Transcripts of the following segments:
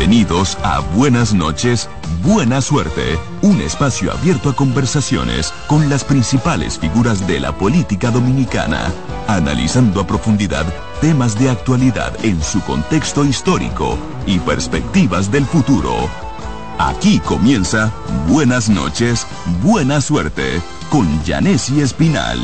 Bienvenidos a Buenas noches, Buena Suerte, un espacio abierto a conversaciones con las principales figuras de la política dominicana, analizando a profundidad temas de actualidad en su contexto histórico y perspectivas del futuro. Aquí comienza Buenas noches, Buena Suerte, con Yanesi Espinal.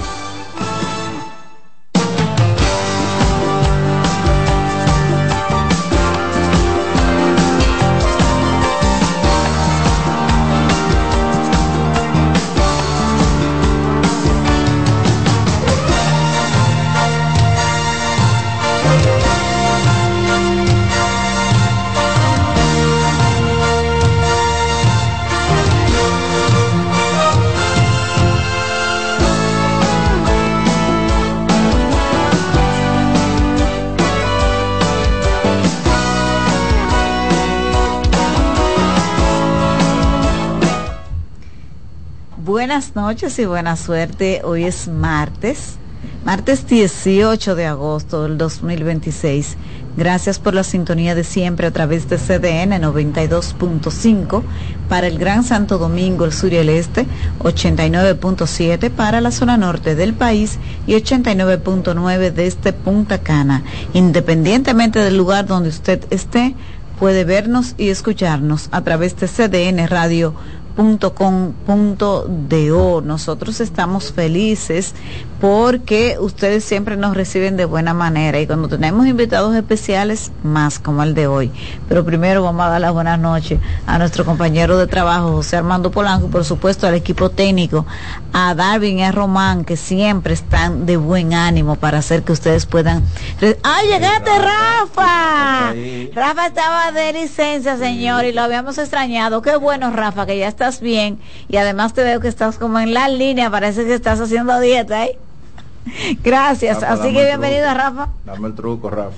Buenas noches y buena suerte. Hoy es martes 18 de agosto del 2026. Gracias por la sintonía de siempre a través de CDN 92.5 para el Gran Santo Domingo, el sur y el este, 89.7 para la zona norte del país y 89.9 desde Punta Cana. Independientemente del lugar donde usted esté, puede vernos y escucharnos a través de cdnradio.com.do. Nosotros estamos felices porque ustedes siempre nos reciben de buena manera y cuando tenemos invitados especiales, más como el de hoy. Pero primero vamos a dar las buenas noches a nuestro compañero de trabajo, José Armando Polanco, y por supuesto al equipo técnico, a Darwin y a Román, que siempre están de buen ánimo para hacer que ustedes puedan... ¡Ay, llegaste, Rafa! Rafa estaba de licencia, señor, y lo habíamos extrañado. Qué bueno, Rafa, que ya estás bien, y además te veo que estás como en la línea, parece que estás haciendo dieta, ¿eh? Gracias, Rafa, así que bienvenido, Rafa. Dame el truco, Rafa.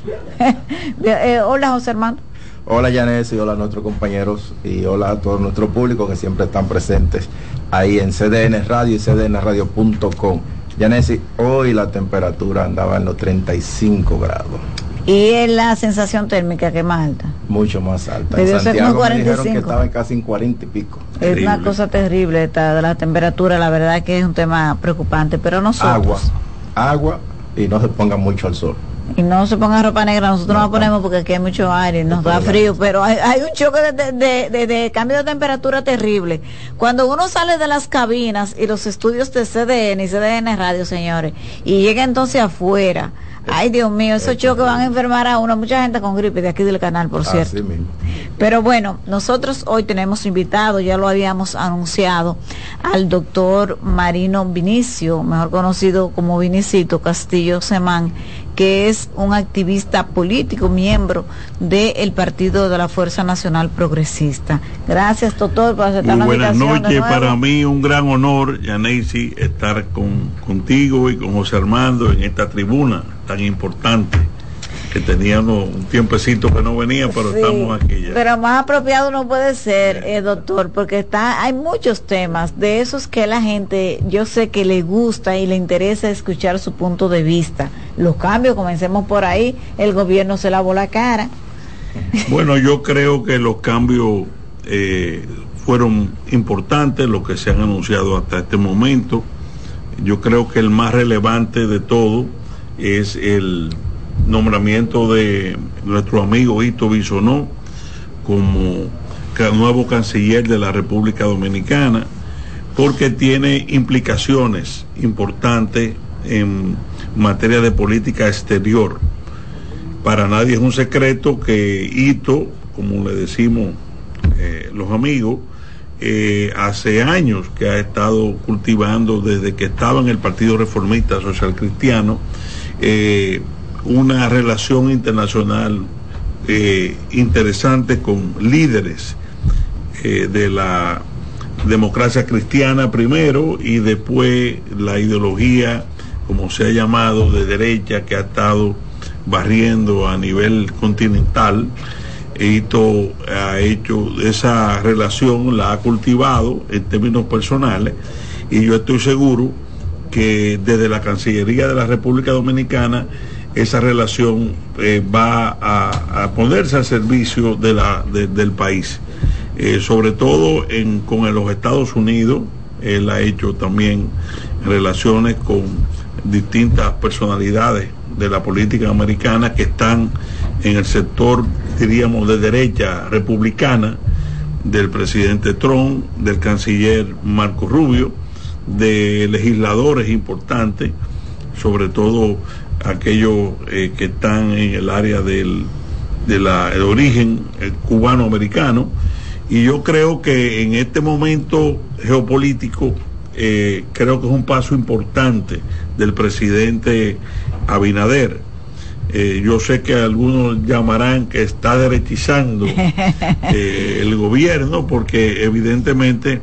Hola, José Armando. Hola, Yanesi, hola a nuestros compañeros y hola a todo nuestro público que siempre están presentes ahí en CDN Radio y cdnradio.com. Yanesi, hoy la temperatura andaba en los 35 grados. ¿Y en la sensación térmica qué más alta? Mucho más alta. En Santiago me dijeron que estaba casi en 40 y pico. Es terrible. Una cosa terrible esta de la temperatura, la verdad que es un tema preocupante, pero nosotros... Agua y no se ponga mucho al sol. Y no se ponga ropa negra, nosotros no la ponemos porque aquí hay mucho aire y nos da frío, pero hay un choque de cambio de temperatura terrible. Cuando uno sale de las cabinas y los estudios de CDN y CDN Radio, señores, y llega entonces afuera, ay, Dios mío, esos choques van a enfermar a uno, mucha gente con gripe de aquí del canal, por cierto. Así mismo. Pero bueno, nosotros hoy tenemos invitado, ya lo habíamos anunciado, al doctor Marino Vinicio, mejor conocido como Vinicito Castillo Semán, que es un activista político, miembro del Partido de la Fuerza Nacional Progresista. Gracias, doctor, por aceptar la invitación. Buenas noches, para mí un gran honor, Yanesi, estar contigo y con José Armando en esta tribuna tan importante, que teníamos un tiempecito que no venía, pero sí, estamos aquí ya. Pero más apropiado no puede ser, doctor, porque hay muchos temas de esos que la gente, yo sé que le gusta y le interesa escuchar su punto de vista. Los cambios, comencemos por ahí, el gobierno se lavó la cara. Bueno, yo creo que los cambios fueron importantes, los que se han anunciado hasta este momento. Yo creo que el más relevante de todo es el nombramiento de nuestro amigo Hito Bisonó como nuevo canciller de la República Dominicana, porque tiene implicaciones importantes en materia de política exterior. Para nadie es un secreto que Hito, como le decimos los amigos, hace años que ha estado cultivando, desde que estaba en el Partido Reformista Social Cristiano, una relación internacional interesante con líderes de la democracia cristiana primero y después la ideología, como se ha llamado, de derecha, que ha estado barriendo a nivel continental. Esto ha hecho esa relación, la ha cultivado en términos personales, y yo estoy seguro que desde la Cancillería de la República Dominicana esa relación va a ponerse al servicio del país, sobre todo con los Estados Unidos. Él ha hecho también relaciones con distintas personalidades de la política americana que están en el sector, diríamos, de derecha republicana, del presidente Trump, del canciller Marco Rubio, de legisladores importantes, sobre todo aquellos que están en el área del origen cubano-americano. Y yo creo que en este momento geopolítico, creo que es un paso importante del presidente Abinader. Yo sé que algunos llamarán que está derechizando el gobierno, porque evidentemente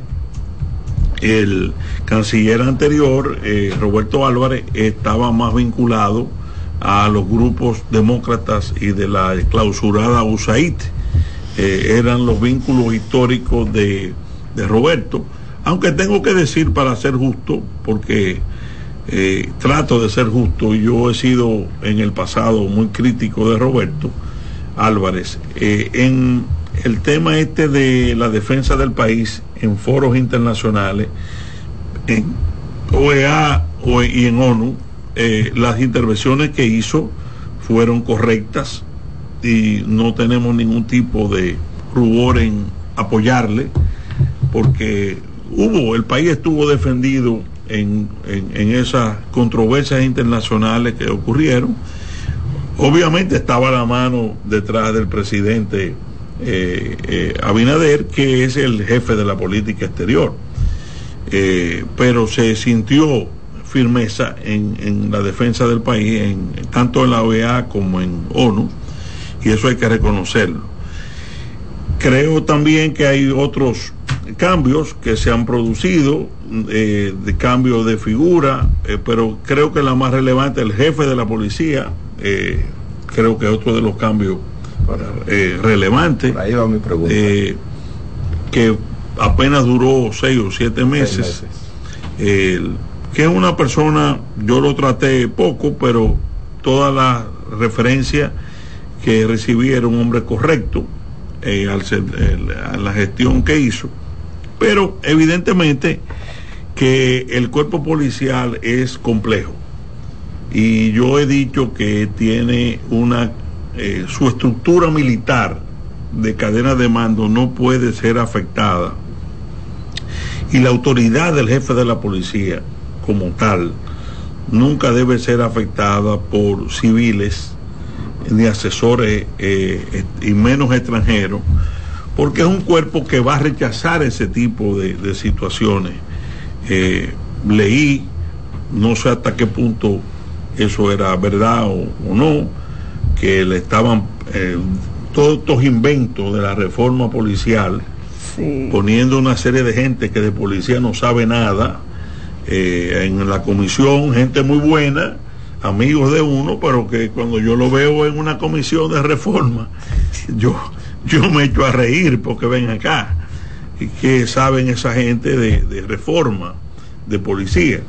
el canciller anterior, Roberto Álvarez, estaba más vinculado a los grupos demócratas y de la clausurada USAID. Eran los vínculos históricos de Roberto, aunque tengo que decir, para ser justo, porque trato de ser justo, y yo he sido en el pasado muy crítico de Roberto Álvarez, en el tema de la defensa del país en foros internacionales, en OEA y en ONU, las intervenciones que hizo fueron correctas y no tenemos ningún tipo de rubor en apoyarle, porque el país estuvo defendido en esas controversias internacionales que ocurrieron. Obviamente estaba la mano detrás del presidente Abinader, que es el jefe de la política exterior, pero se sintió firmeza en la defensa del país, tanto en la OEA como en ONU, y eso hay que reconocerlo. Creo también que hay otros cambios que se han producido, de cambio de figura, pero creo que la más relevante, el jefe de la policía, creo que es otro de los cambios relevantes, ahí va mi pregunta, que apenas duró 6 o 7 meses, que es una persona, yo lo traté poco, pero toda la referencia que recibí era un hombre correcto, a la gestión que hizo. Pero evidentemente que el cuerpo policial es complejo, y yo he dicho que tiene su estructura militar de cadena de mando no puede ser afectada, y la autoridad del jefe de la policía como tal nunca debe ser afectada por civiles ni asesores, y menos extranjeros, porque es un cuerpo que va a rechazar ese tipo de situaciones. Leí, no sé hasta qué punto eso era verdad o no, que le estaban todos estos inventos de la reforma policial, sí, poniendo una serie de gente que de policía no sabe nada en la comisión, gente muy buena, amigos de uno, pero que cuando yo lo veo en una comisión de reforma, yo me echo a reír, porque ven acá, y que saben esa gente de reforma, de policía.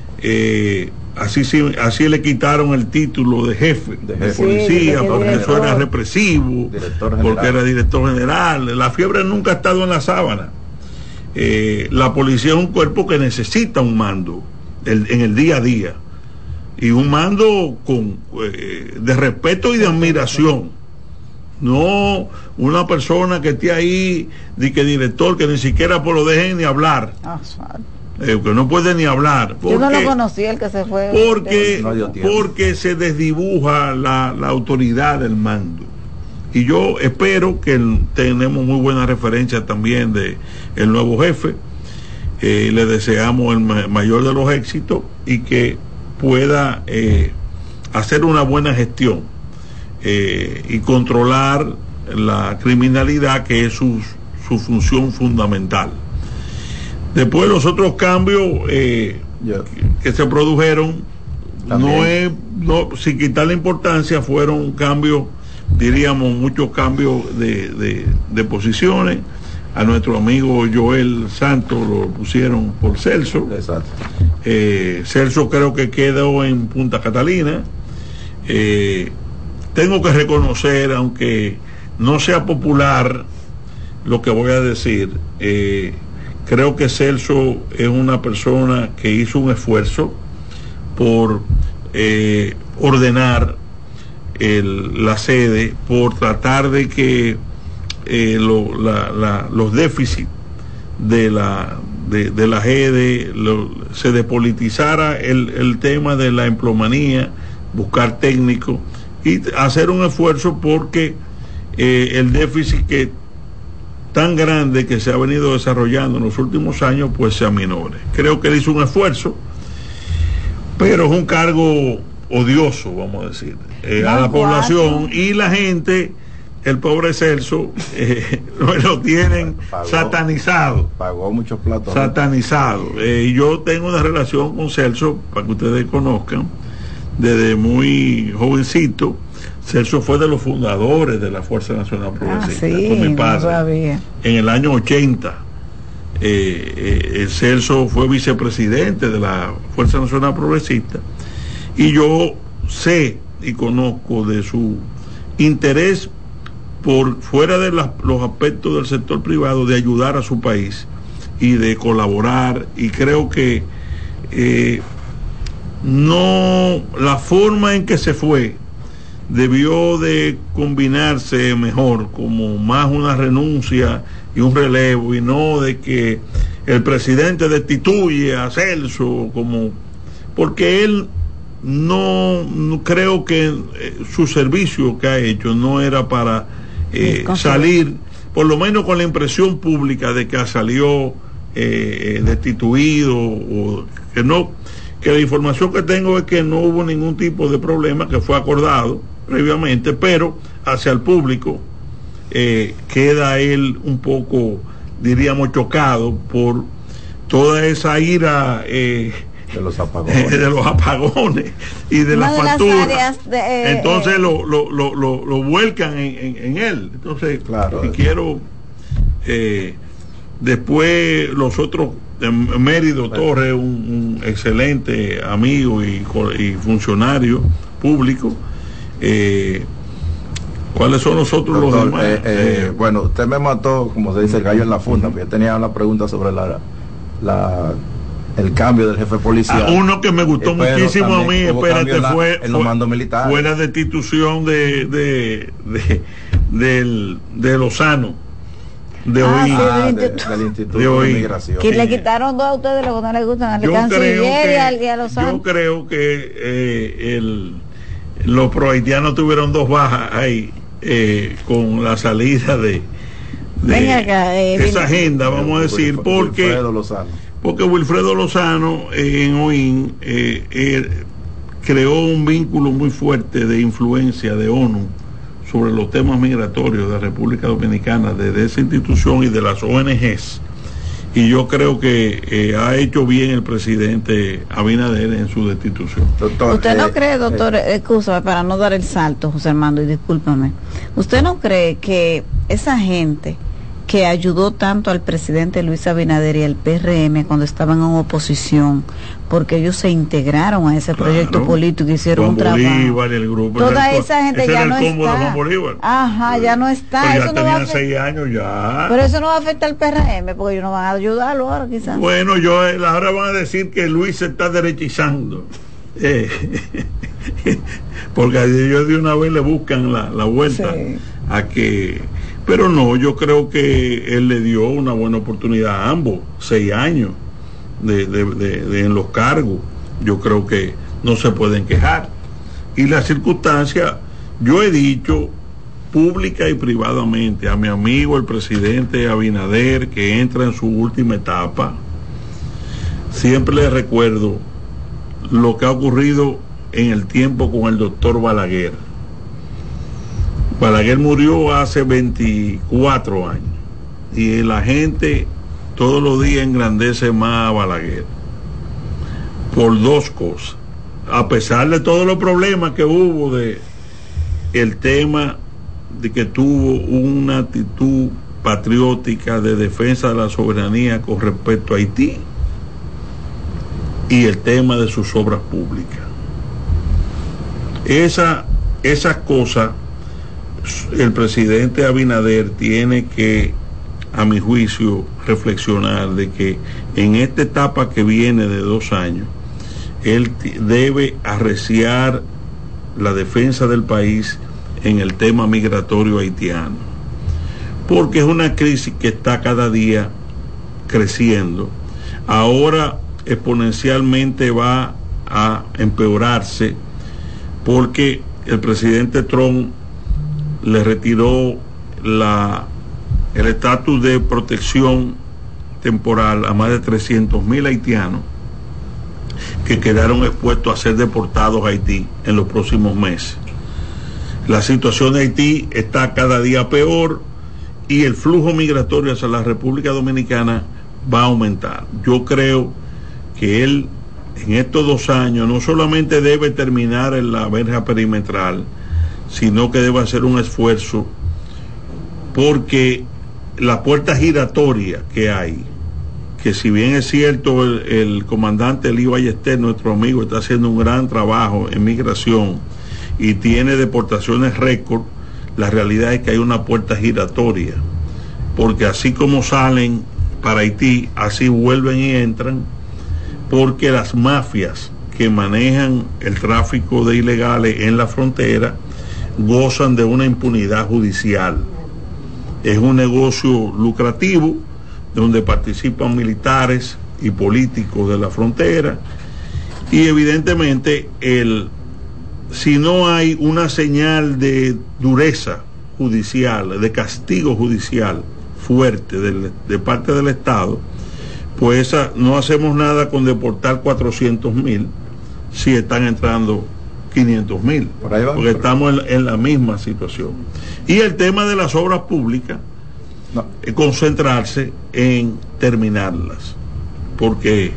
Así le quitaron el título de jefe de policía, sí, porque eso era represivo, porque era director general. La fiebre nunca ha estado en la sábana. La policía es un cuerpo que necesita un mando en el día a día, y un mando de respeto y de admiración, no una persona que esté ahí que director, que ni siquiera lo dejen ni hablar, que no puede ni hablar, porque, yo no lo conocí, el que se fue, porque se desdibuja la autoridad del mando. Y yo espero que tenemos muy buena referencia también de el nuevo jefe. Le deseamos el mayor de los éxitos, y que pueda hacer una buena gestión y controlar la criminalidad, que es su función fundamental. Después, los otros cambios que se produjeron, sin quitar la importancia, fueron cambios, diríamos, muchos cambios de posiciones. A nuestro amigo Joel Santos lo pusieron por Celso. Exacto. Celso creo que quedó en Punta Catalina. tengo que reconocer, aunque no sea popular lo que voy a decir, creo que Celso es una persona que hizo un esfuerzo por ordenar la sede, por tratar de que los déficits de la GEDE se despolitizara el tema de la empleomanía, buscar técnicos y hacer un esfuerzo porque el déficit que tan grande que se ha venido desarrollando en los últimos años pues se aminore. Creo que él hizo un esfuerzo, pero es un cargo odioso, vamos a decir, a la población, y la gente, el pobre Celso, lo tienen satanizado. Pagó muchos platos. Satanizado. Y yo tengo una relación con Celso, para que ustedes conozcan, desde muy jovencito. Celso fue de los fundadores de la Fuerza Nacional Progresista, con mi padre, en el año 80. Celso fue vicepresidente de la Fuerza Nacional Progresista, y yo sé y conozco de su interés por fuera de los aspectos del sector privado, de ayudar a su país y de colaborar, y creo que no, la forma en que se fue debió de combinarse mejor, como más una renuncia y un relevo, y no de que el presidente destituye a Celso, como porque él no creo que su servicio que ha hecho no era para salir, por lo menos con la impresión pública de que salió destituido, o que no, que la información que tengo es que no hubo ningún tipo de problema, que fue acordado previamente, pero hacia el público queda él un poco, diríamos, chocado por toda esa ira de los apagones y de las facturas. Entonces lo vuelcan en él. Entonces, claro, y quiero después los otros, Mérido Torres, un excelente amigo y funcionario público. ¿Cuáles son los otros, doctor, los demás? Bueno, usted me mató, como se dice, el gallo en la funda, porque yo tenía una pregunta sobre el cambio del jefe policial. Uno que me gustó muchísimo a mí, espérate, fue en los mandos militares. Fue la destitución de Lozano, de OIN, del Instituto de Migración. Que le quitaron dos a ustedes, lo que no les gustan, al canciller y a Lozano. Yo creo que los prohaitianos tuvieron dos bajas ahí, con la salida de esa agenda, vamos a decir, porque Wilfredo Lozano en OIN creó un vínculo muy fuerte de influencia de ONU sobre los temas migratorios de la República Dominicana, desde esa institución y de las ONGs, y yo creo que ha hecho bien el presidente Abinader en su destitución. Doctor, ¿usted no cree, doctor, excúsame para no dar el salto, José Armando, y discúlpame, usted no cree que esa gente que ayudó tanto al presidente Luis Abinader y al PRM cuando estaban en oposición, porque ellos se integraron a ese proyecto político y hicieron un trabajo? El grupo, toda esa gente ya no está. Ajá, ya no está. Pero eso ya no tenían 6 años ya. Pero eso no va a afectar al PRM, porque ellos no van a ayudarlo ahora, quizás. Bueno, ahora van a decir que Luis se está derechizando. Porque ellos de una vez le buscan la vuelta, sí, a que... Pero no, yo creo que él le dio una buena oportunidad a ambos, 6 años en los cargos. Yo creo que no se pueden quejar. Y las circunstancias, yo he dicho pública y privadamente a mi amigo el presidente Abinader, que entra en su última etapa, siempre le recuerdo lo que ha ocurrido en el tiempo con el doctor Balaguer. Balaguer murió hace 24 años y la gente todos los días engrandece más a Balaguer por dos cosas, a pesar de todos los problemas que hubo, de el tema de que tuvo una actitud patriótica de defensa de la soberanía con respecto a Haití, y el tema de sus obras públicas. Esa esas cosas el presidente Abinader tiene que, a mi juicio, reflexionar de que en esta etapa que viene de 2 años, él debe arreciar la defensa del país en el tema migratorio haitiano, porque es una crisis que está cada día creciendo. Ahora exponencialmente va a empeorarse porque el presidente Trump le retiró el estatus de protección temporal a más de 300,000 haitianos que quedaron expuestos a ser deportados a Haití en los próximos meses. La situación de Haití está cada día peor y el flujo migratorio hacia la República Dominicana va a aumentar. Yo creo que él en estos 2 años no solamente debe terminar en la verja perimetral, sino que debe hacer un esfuerzo, porque la puerta giratoria que hay, que si bien es cierto el comandante Elío Ballester, nuestro amigo, está haciendo un gran trabajo en migración y tiene deportaciones récord, la realidad es que hay una puerta giratoria, porque así como salen para Haití, así vuelven y entran, porque las mafias que manejan el tráfico de ilegales en la frontera gozan de una impunidad judicial. Es un negocio lucrativo donde participan militares y políticos de la frontera, y evidentemente si no hay una señal de dureza judicial, de castigo judicial fuerte de parte del Estado, pues no hacemos nada con deportar 400,000 si están entrando 500,000, porque estamos en la misma situación. Y el tema de las obras públicas, concentrarse en terminarlas, porque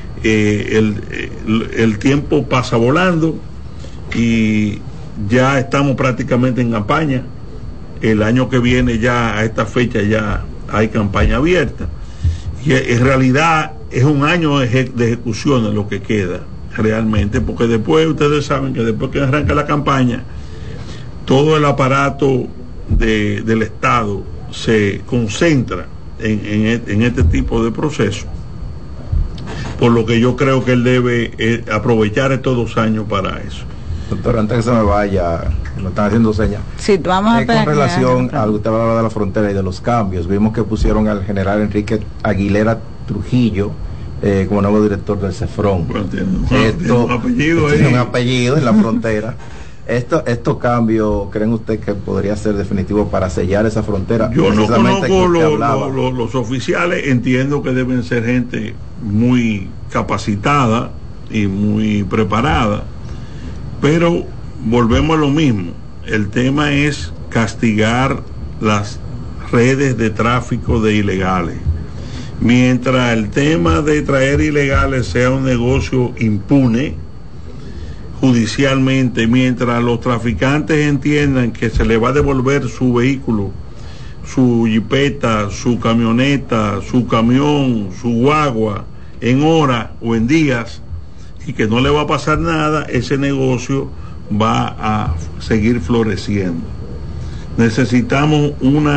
el tiempo pasa volando y ya estamos prácticamente en campaña. El año que viene ya a esta fecha ya hay campaña abierta, y en realidad es un año de ejecución en lo que queda realmente, porque después ustedes saben que después que arranca la campaña, todo el aparato del Estado se concentra en este tipo de procesos, por lo que yo creo que él debe aprovechar estos 2 años para eso. Doctor, antes que se me vaya, nos están haciendo señas. Sí, vamos a con relación a lo que usted hablaba de la frontera y de los cambios, vimos que pusieron al general Enrique Aguilera Trujillo como nuevo director del CEFRON. Bueno, tiene un apellido en la frontera. Estos cambios, ¿creen usted que podría ser definitivo para sellar esa frontera? Yo no conozco los oficiales, entiendo que deben ser gente muy capacitada y muy preparada, pero volvemos a lo mismo. El tema es castigar las redes de tráfico de ilegales. Mientras el tema de traer ilegales sea un negocio impune judicialmente, mientras los traficantes entiendan que se les va a devolver su vehículo, su jipeta, su camioneta, su camión, su guagua, en horas o en días, y que no le va a pasar nada, ese negocio va a seguir floreciendo. Necesitamos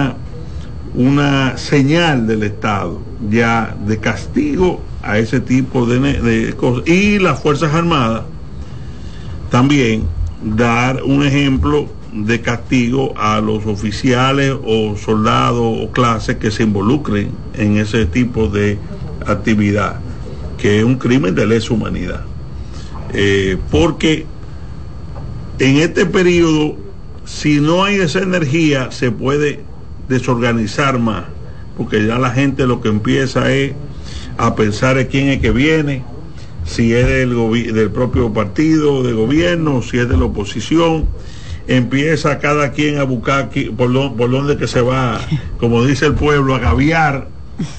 una señal del Estado ya de castigo a ese tipo de cosas, y las Fuerzas Armadas también dar un ejemplo de castigo a los oficiales o soldados o clases que se involucren en ese tipo de actividad, que es un crimen de lesa humanidad, porque en este periodo, si no hay esa energía, se puede desorganizar más, porque ya la gente lo que empieza es a pensar en quién es que viene, si es del propio partido de gobierno, si es de la oposición. Empieza cada quien a buscar por dónde que se va, como dice el pueblo, a gaviar,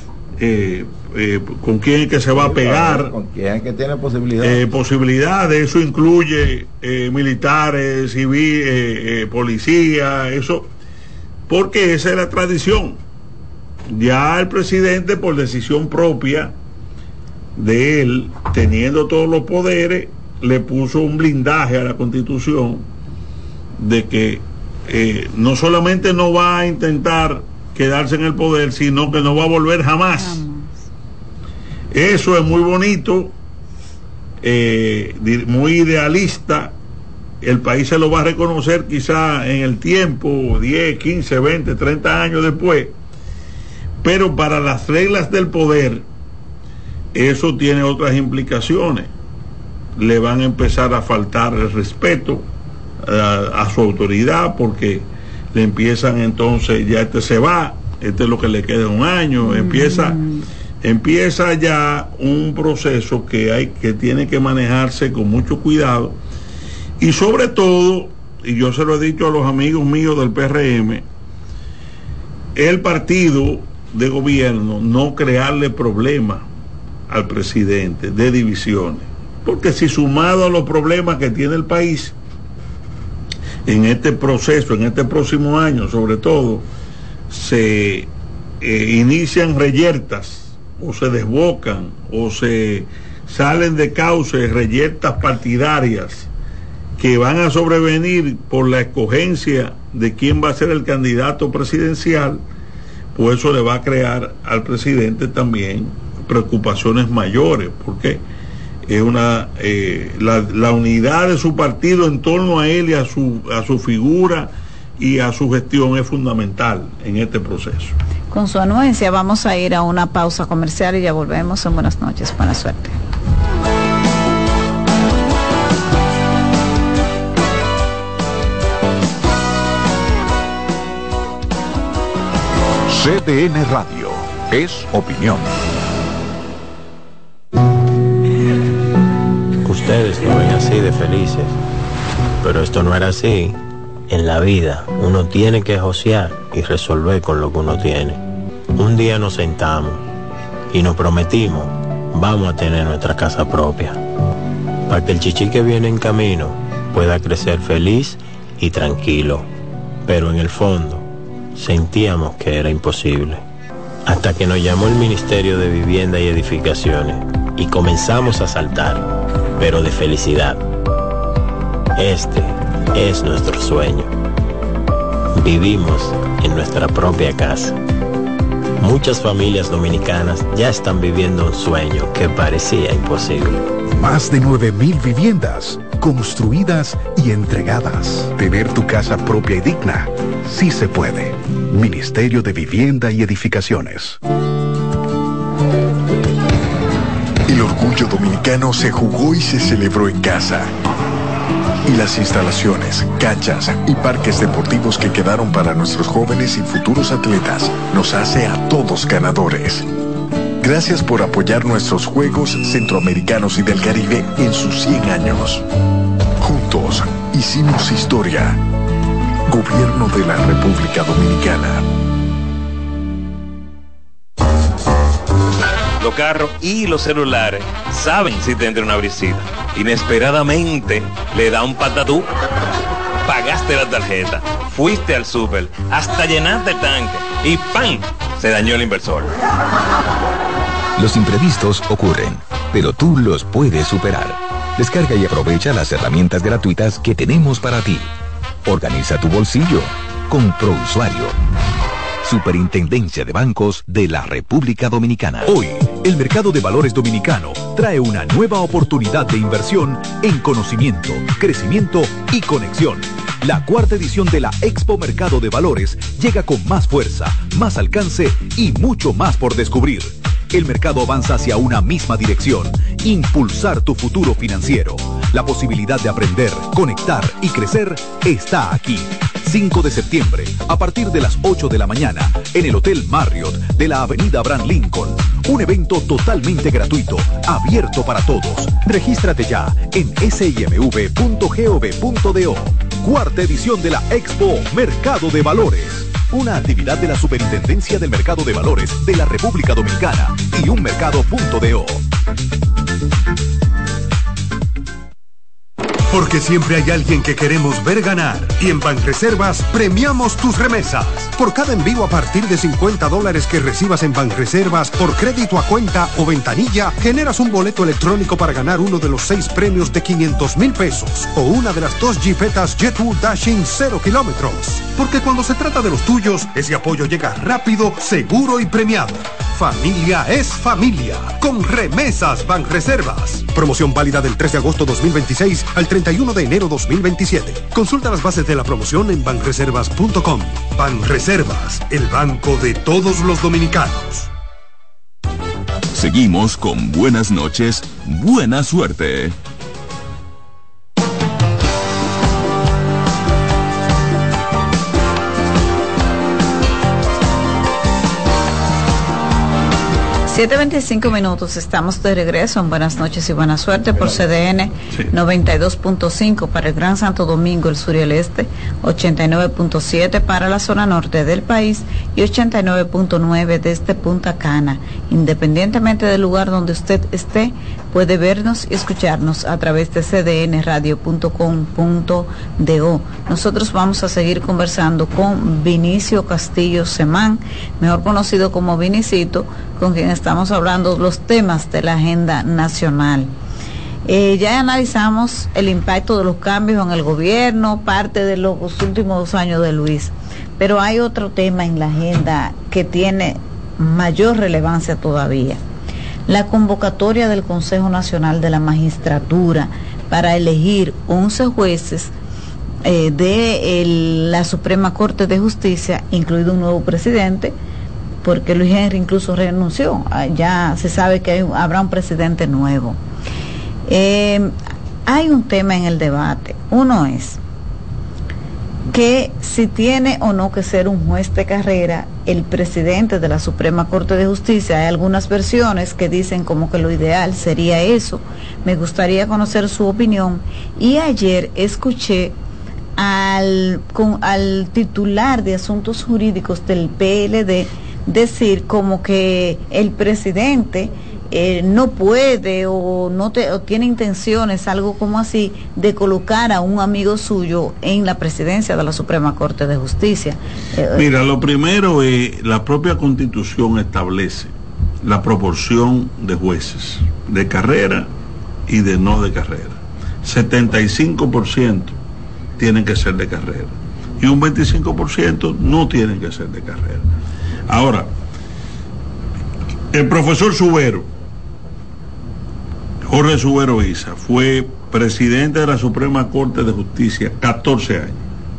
con quién es que se va a pegar, con quién es que tiene posibilidades. Posibilidades, eso incluye militares, civiles, policía, eso, porque esa es la tradición. Ya el presidente, por decisión propia de él, teniendo todos los poderes, le puso un blindaje a la Constitución de que no solamente no va a intentar quedarse en el poder, sino que no va a volver jamás. Eso es muy bonito, muy idealista. El país se lo va a reconocer quizá en el tiempo, 10, 15, 20, 30 años después, pero para las reglas del poder eso tiene otras implicaciones. Le van a empezar a faltar el respeto a su autoridad, porque le empiezan entonces, ya se va, es lo que le queda un año, empieza ya un proceso que tiene que manejarse con mucho cuidado. Y sobre todo, y yo se lo he dicho a los amigos míos del PRM, el partido de gobierno no crearle problemas al presidente de divisiones, porque si sumado a los problemas que tiene el país en este proceso, en este próximo año sobre todo, se inician reyertas o se desbocan o se salen de cauce reyertas partidarias que van a sobrevenir por la escogencia de quién va a ser el candidato presidencial, pues eso le va a crear al presidente también preocupaciones mayores, porque es la unidad de su partido en torno a él y a su figura y a su gestión es fundamental en este proceso. Con su anuencia vamos a ir a una pausa comercial y ya volvemos. En buenas noches, buena suerte. CDN Radio, es opinión. Ustedes lo ven así de felices, pero esto no era así. En la vida uno tiene que josear y resolver con lo que uno tiene. Un día nos sentamos y nos prometimos, vamos a tener nuestra casa propia, para que el chichi que viene en camino pueda crecer feliz y tranquilo. Pero en el fondo sentíamos que era imposible, hasta que nos llamó el Ministerio de Vivienda y Edificaciones y comenzamos a saltar, pero de felicidad. Este es nuestro sueño. Vivimos en nuestra propia casa. Muchas familias dominicanas ya están viviendo un sueño que parecía imposible. Más de 9,000 viviendas construidas y entregadas. Tener tu casa propia y digna, sí se puede. Ministerio de Vivienda y Edificaciones. El orgullo dominicano se jugó y se celebró en casa. Y las instalaciones, canchas y parques deportivos que quedaron para nuestros jóvenes y futuros atletas nos hace a todos ganadores. Gracias por apoyar nuestros Juegos Centroamericanos y del Caribe en sus 100 años. Juntos hicimos historia. Gobierno de la República Dominicana. Los carros y los celulares saben si te entra una brisita. Inesperadamente le da un patatú. Pagaste la tarjeta, fuiste al súper, hasta llenaste el tanque y ¡pam! Se dañó el inversor. Los imprevistos ocurren, pero tú los puedes superar. Descarga y aprovecha las herramientas gratuitas que tenemos para ti. Organiza tu bolsillo con ProUsuario. Superintendencia de Bancos de la República Dominicana. Hoy, el mercado de valores dominicano trae una nueva oportunidad de inversión en conocimiento, crecimiento y conexión. La cuarta edición de la Expo Mercado de Valores llega con más fuerza, más alcance y mucho más por descubrir. El mercado avanza hacia una misma dirección: impulsar tu futuro financiero. La posibilidad de aprender, conectar y crecer está aquí. 5 de septiembre, a partir de las 8 de la mañana, en el Hotel Marriott de la Avenida Abraham Lincoln. Un evento totalmente gratuito, abierto para todos. Regístrate ya en simv.gov.do. Cuarta edición de la Expo Mercado de Valores. Una actividad de la Superintendencia del Mercado de Valores de la República Dominicana y unmercado.do. Porque siempre hay alguien que queremos ver ganar. Y en Banreservas premiamos tus remesas. Por cada envío a partir de $50 que recibas en Banreservas por crédito a cuenta o ventanilla, generas un boleto electrónico para ganar uno de los 6 premios de $500,000 o una de las 2 Jeepetas Jet2 Dashing 0 kilómetros. Porque cuando se trata de los tuyos, ese apoyo llega rápido, seguro y premiado. Familia es familia. Con Remesas Banreservas. Promoción válida del 3 de agosto 2026 al 31 de enero 2027. Consulta las bases de la promoción en banreservas.com. Banreservas, el banco de todos los dominicanos. Seguimos con Buenas noches, buena suerte. $7:25, estamos de regreso en Buenas noches y buena suerte por CDN 92.5 para el Gran Santo Domingo, el sur y el este, 89.7 para la zona norte del país y 89.9 desde Punta Cana. Independientemente del lugar donde usted esté, puede vernos y escucharnos a través de cdnradio.com.do. Nosotros vamos a seguir conversando con Vinicio Castillo Semán, mejor conocido como Vinicito, con quien estamos hablando los temas de la agenda nacional. Ya analizamos el impacto de los cambios en el gobierno, parte de los últimos 2 años de Luis, pero hay otro tema en la agenda que tiene mayor relevancia todavía: la convocatoria del Consejo Nacional de la Magistratura para elegir 11 jueces de la Suprema Corte de Justicia, incluido un nuevo presidente, porque Luis Henry incluso renunció. Ya se sabe que habrá un presidente nuevo. Hay un tema en el debate. Uno es que si tiene o no que ser un juez de carrera el presidente de la Suprema Corte de Justicia. Hay algunas versiones que dicen como que lo ideal sería eso. Me gustaría conocer su opinión. Y ayer escuché al titular de Asuntos Jurídicos del PLD decir como que el presidente no puede o tiene intenciones, algo como así, de colocar a un amigo suyo en la presidencia de la Suprema Corte de Justicia. Mira, lo primero es, la propia Constitución establece la proporción de jueces de carrera y de no de carrera. 75% tienen que ser de carrera y un 25% no tienen que ser de carrera. Ahora, el profesor Subero, Jorge Subero Isa, fue presidente de la Suprema Corte de Justicia 14 años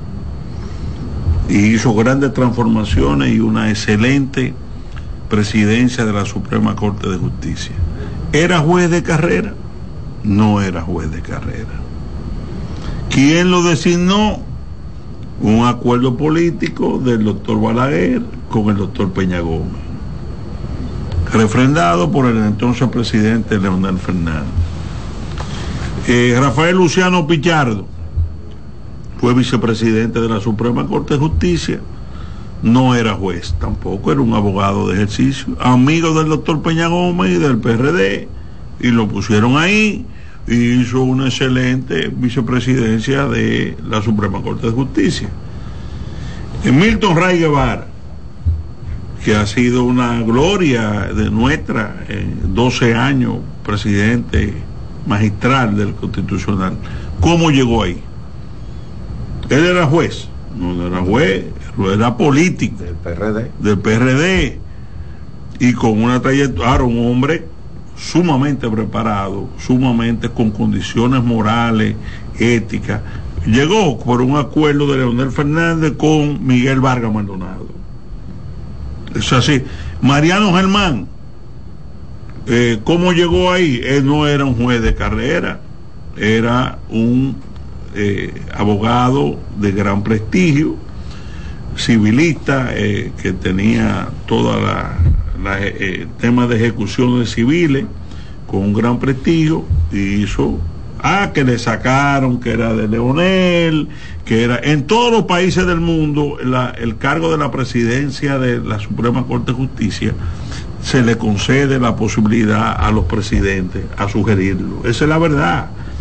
y hizo grandes transformaciones y una excelente presidencia de la Suprema Corte de Justicia. ¿Era juez de carrera? No era juez de carrera. ¿Quién lo designó? Un acuerdo político del doctor Balaguer con el doctor Peña Gómez, refrendado por el entonces presidente Leonel Fernández. Rafael Luciano Pichardo fue vicepresidente de la Suprema Corte de Justicia, no era juez, tampoco era un abogado de ejercicio, amigo del doctor Peña Gómez y del PRD, y lo pusieron ahí, y hizo una excelente vicepresidencia de la Suprema Corte de Justicia. Milton Ray Guevara, que ha sido una gloria de nuestra, 12 años presidente magistral del Constitucional. ¿Cómo llegó ahí? Él era juez, no era juez, era político del PRD, y con una trayectoria, un hombre sumamente preparado, sumamente con condiciones morales, éticas. Llegó por un acuerdo de Leonel Fernández con Miguel Vargas Maldonado. Es así. Mariano Germán, ¿cómo llegó ahí? Él no era un juez de carrera, era un abogado de gran prestigio, civilista, que tenía toda temas de ejecuciones civiles con un gran prestigio, y hizo que le sacaron, que era de Leonel, que era en todos los países del mundo el cargo de la presidencia de la Suprema Corte de Justicia se le concede la posibilidad a los presidentes a sugerirlo. Esa es la verdad.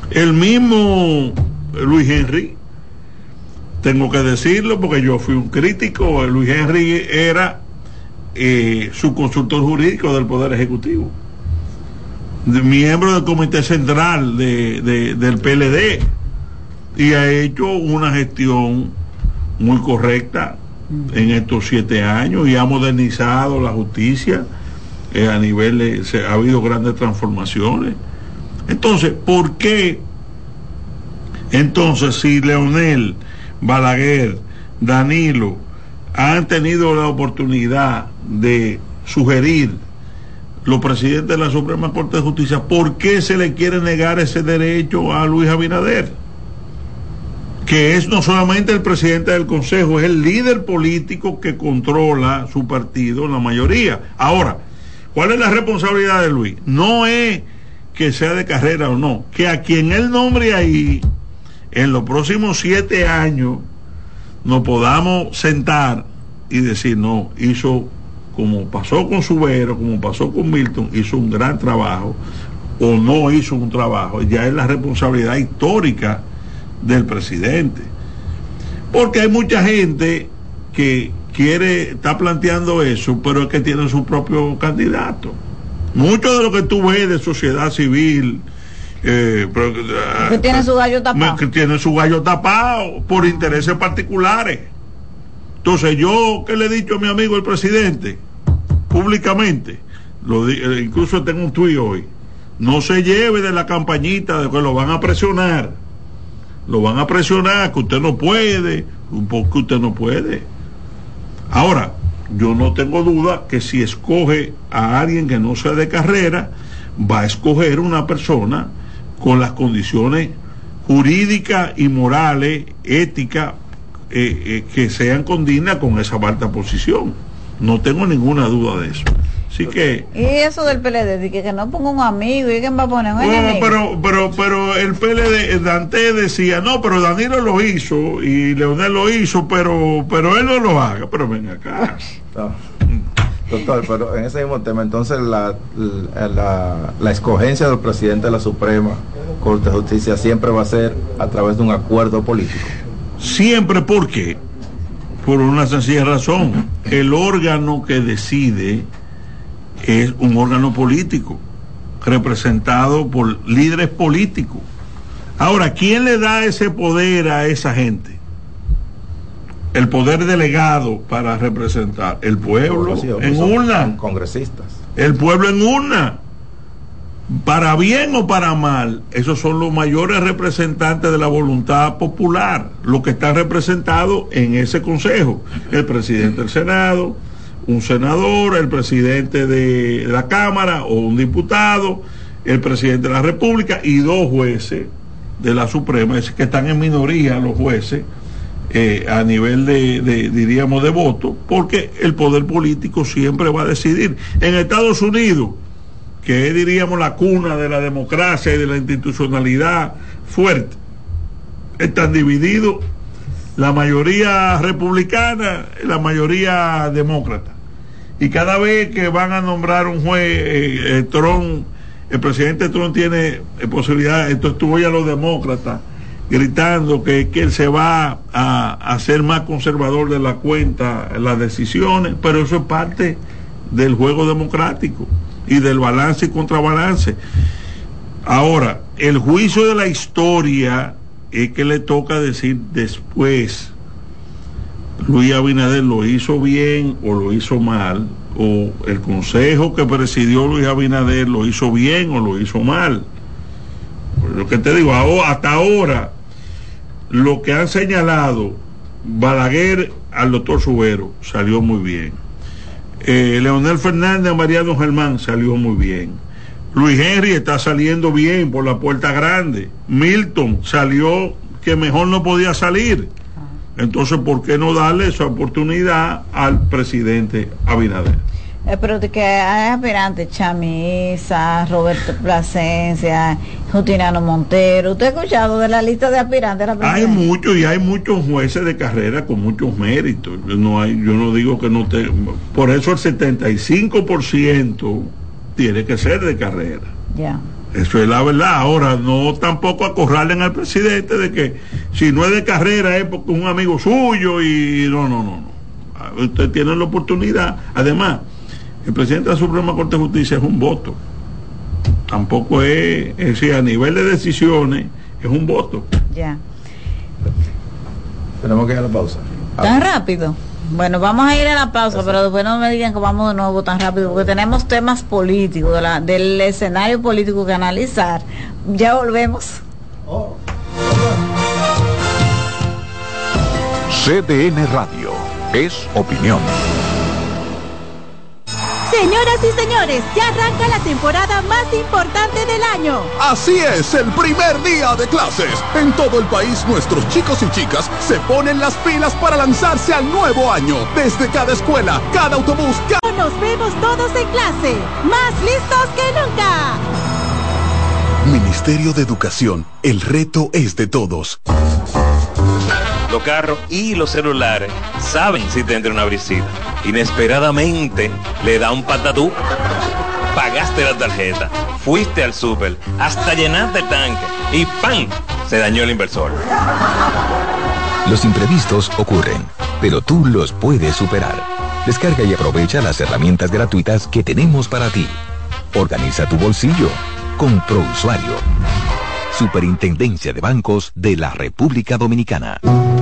El mismo Luis Henry, tengo que decirlo porque yo fui un crítico, Luis Henry era su consultor jurídico del Poder Ejecutivo, miembro del Comité Central del PLD, y ha hecho una gestión muy correcta en estos 7 años y ha modernizado la justicia a nivel ha habido grandes transformaciones. Entonces, ¿por qué entonces si Leonel, Balaguer, Danilo han tenido la oportunidad de sugerir los presidentes de la Suprema Corte de Justicia, por qué se le quiere negar ese derecho a Luis Abinader, que es no solamente el presidente del Consejo, es el líder político que controla su partido en la mayoría? Ahora, ¿cuál es la responsabilidad de Luis? No es que sea de carrera o no, que a quien él nombre ahí, en los próximos 7 años, nos podamos sentar y decir, no, hizo, como pasó con Subero, como pasó con Milton, hizo un gran trabajo, o no hizo un trabajo. Ya es la responsabilidad histórica del presidente, porque hay mucha gente que está planteando eso, pero es que tiene su propio candidato. Mucho de lo que tú ves de sociedad civil que tiene su gallo tapado, que tiene su gallo tapado por intereses particulares. Entonces yo, que le he dicho a mi amigo el presidente públicamente, incluso tengo un tuit hoy, no se lleve de la campañita de que lo van a presionar, que usted no puede, porque usted no puede. Ahora, yo no tengo duda que si escoge a alguien que no sea de carrera, va a escoger una persona con las condiciones jurídicas y morales, éticas, que sean condignas con esa alta posición. No tengo ninguna duda de eso. Así que... Y eso del PLD, de que no ponga un amigo, ¿y quién va a poner un enemigo? Pero el PLD, Dante decía, no, pero Danilo lo hizo y Leonel lo hizo, pero él no lo haga. Pero ven acá. No. Doctor, pero en ese mismo tema, entonces la escogencia del presidente de la Suprema Corte de Justicia siempre va a ser a través de un acuerdo político. Siempre. ¿Por qué? Por una sencilla razón. El órgano que decide es un órgano político representado por líderes políticos. Ahora, ¿quién le da ese poder a esa gente? El poder delegado para representar el pueblo en urna, congresistas, el pueblo en urna, para bien o para mal. Esos son los mayores representantes de la voluntad popular, los que están representados en ese consejo: el presidente del Senado, un senador, el presidente de la Cámara o un diputado, el presidente de la República y 2 jueces de la Suprema, es que están en minoría los jueces a nivel diríamos de voto, porque el poder político siempre va a decidir. En Estados Unidos, que es, diríamos, la cuna de la democracia y de la institucionalidad fuerte, están divididos la mayoría republicana y la mayoría demócrata, y cada vez que van a nombrar un juez, Trump, el presidente Trump tiene posibilidad, entonces tú oyes a los demócratas gritando que él se va a ser más conservador de la cuenta en las decisiones, pero eso es parte del juego democrático y del balance y contrabalance. Ahora, el juicio de la historia es que le toca decir después, Luis Abinader lo hizo bien o lo hizo mal, o el consejo que presidió Luis Abinader lo hizo bien o lo hizo mal. Lo que te digo, hasta ahora, lo que han señalado Balaguer al doctor Subero salió muy bien. Leonel Fernández, Mariano Germán salió muy bien. Luis Henry está saliendo bien por la puerta grande. Milton salió que mejor no podía salir. Entonces, ¿por qué no darle esa oportunidad al presidente Abinader? Pero de que hay aspirantes, Chamisa, Roberto Plasencia, Justinano Montero. ¿Usted ha escuchado de la lista de aspirantes? Hay muchos, y hay muchos jueces de carrera con muchos méritos. Yo no digo que no te... Por eso el 75% tiene que ser de carrera. Ya. Eso es la verdad. Ahora, no tampoco acorralen al presidente de que si no es de carrera es porque es un amigo suyo y no. Usted tiene la oportunidad. Además, el presidente de la Suprema Corte de Justicia es un voto. Tampoco es decir, a nivel de decisiones, es un voto. Ya. Tenemos que ir a la pausa. ¿Tan rápido? Bueno, vamos a ir a la pausa, pero después no me digan que vamos de nuevo tan rápido, porque tenemos temas políticos, del escenario político que analizar. Ya volvemos. CDN Radio. Es opinión. Señoras y señores, ya arranca la temporada más importante del año. Así es, el primer día de clases. En todo el país, nuestros chicos y chicas se ponen las pilas para lanzarse al nuevo año. Desde cada escuela, cada autobús, Nos vemos todos en clase, más listos que nunca. Ministerio de Educación, el reto es de todos. Los carros y los celulares saben si te entra una brisita. Inesperadamente le da un patatú. Pagaste la tarjeta, fuiste al súper, hasta llenaste el tanque y ¡pam! Se dañó el inversor. Los imprevistos ocurren, pero tú los puedes superar. Descarga y aprovecha las herramientas gratuitas que tenemos para ti. Organiza tu bolsillo con ProUsuario. Superintendencia de Bancos de la República Dominicana.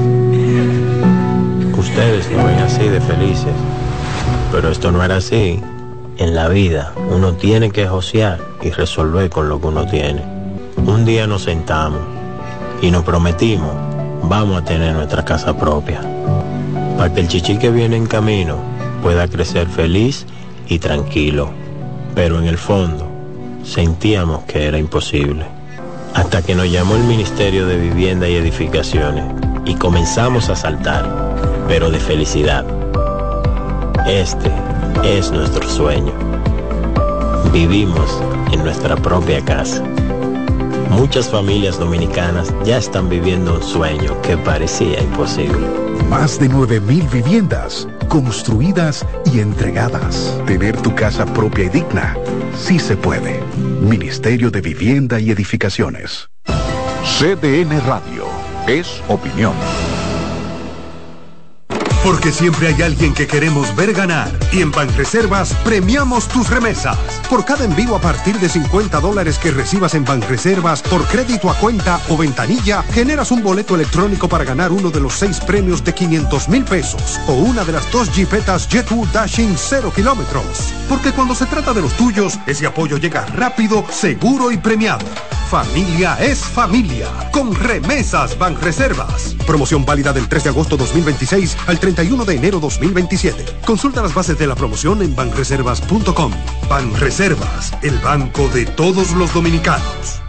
Ustedes lo ven así de felices, pero esto no era así. En la vida uno tiene que josear y resolver con lo que uno tiene. Un día nos sentamos y nos prometimos, vamos a tener nuestra casa propia, para que el chichi que viene en camino pueda crecer feliz y tranquilo. Pero en el fondo sentíamos que era imposible, hasta que nos llamó el Ministerio de Vivienda y Edificaciones y comenzamos a saltar, pero de felicidad. Este es nuestro sueño. Vivimos en nuestra propia casa. Muchas familias dominicanas ya están viviendo un sueño que parecía imposible. Más de 9.000 viviendas construidas y entregadas. Tener tu casa propia y digna, sí se puede. Ministerio de Vivienda y Edificaciones. CDN Radio. Es opinión. Porque siempre hay alguien que queremos ver ganar. Y en Banreservas premiamos tus remesas. Por cada envío a partir de $50 que recibas en Banreservas por crédito a cuenta o ventanilla, generas un boleto electrónico para ganar uno de los 6 premios de $500,000 o una de las 2 jipetas Jet2 Dashing 0 kilómetros. Porque cuando se trata de los tuyos, ese apoyo llega rápido, seguro y premiado. Familia es familia. Con Remesas Banreservas. Promoción válida del 3 de agosto 2026 al 31 de enero 2027. Consulta las bases de la promoción en banreservas.com. Banreservas, el banco de todos los dominicanos.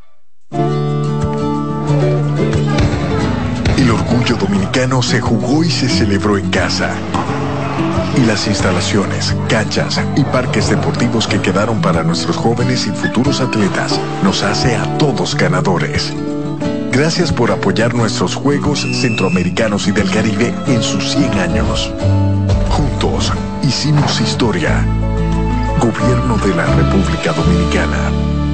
El orgullo dominicano se jugó y se celebró en casa. Y las instalaciones, canchas y parques deportivos que quedaron para nuestros jóvenes y futuros atletas nos hace a todos ganadores. Gracias por apoyar nuestros Juegos Centroamericanos y del Caribe en sus 100 años. Juntos hicimos historia. Gobierno de la República Dominicana.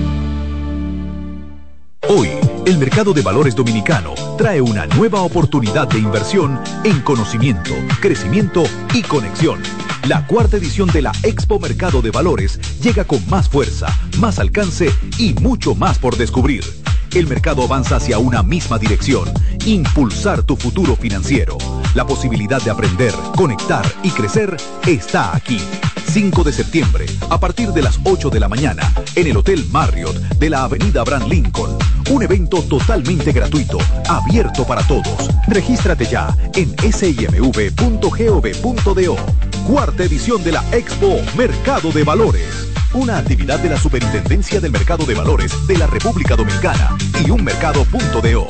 Hoy, el mercado de valores dominicano trae una nueva oportunidad de inversión en conocimiento, crecimiento y conexión. La 4ª edición de la Expo Mercado de Valores llega con más fuerza, más alcance y mucho más por descubrir. El mercado avanza hacia una misma dirección: impulsar tu futuro financiero. La posibilidad de aprender, conectar y crecer está aquí. 5 de septiembre, a partir de las 8 de la mañana, en el Hotel Marriott de la Avenida Abraham Lincoln. Un evento totalmente gratuito, abierto para todos. Regístrate ya en simv.gov.do. 4ª edición de la Expo Mercado de Valores. Una actividad de la Superintendencia del Mercado de Valores de la República Dominicana y unmercado.do.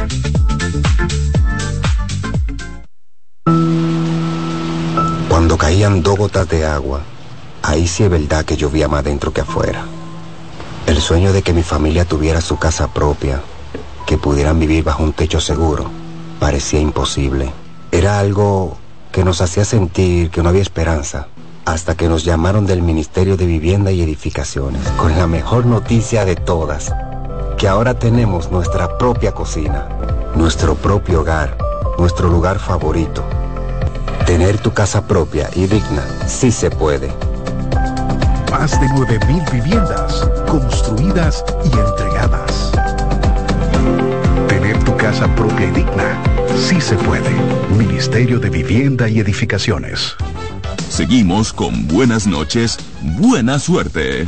Cuando caían 2 gotas de agua, ahí sí es verdad que llovía más dentro que afuera. El sueño de que mi familia tuviera su casa propia, que pudieran vivir bajo un techo seguro, parecía imposible. Era algo que nos hacía sentir que no había esperanza, hasta que nos llamaron del Ministerio de Vivienda y Edificaciones con la mejor noticia de todas, que ahora tenemos nuestra propia cocina, nuestro propio hogar, nuestro lugar favorito. Tener tu casa propia y digna sí se puede. Más de 9,000 viviendas construidas y entregadas. Tener tu casa propia y digna sí se puede. Ministerio de Vivienda y Edificaciones. Seguimos con Buenas noches, buena suerte.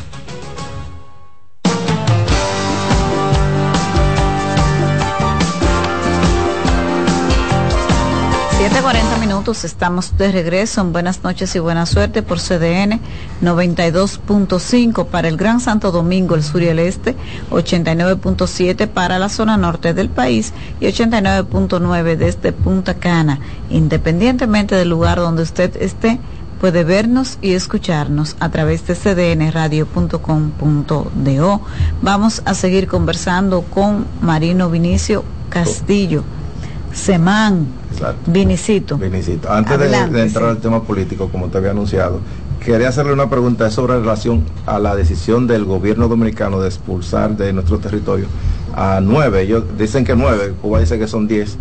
7:40 minutos, estamos de regreso en Buenas noches y buena suerte por CDN 92.5 para el Gran Santo Domingo, el sur y el este, 89.7 para la zona norte del país y 89.9 desde Punta Cana. Independientemente del lugar donde usted esté, puede vernos y escucharnos a través de cdnradio.com.do. Vamos a seguir conversando con Marino Vinicio Castillo. Semán. Exacto. Vinicito. Antes de entrar al tema político, como te había anunciado, quería hacerle una pregunta sobre relación a la decisión del gobierno dominicano de expulsar de nuestro territorio a 9, ellos dicen que 9, Cuba dice que son 10,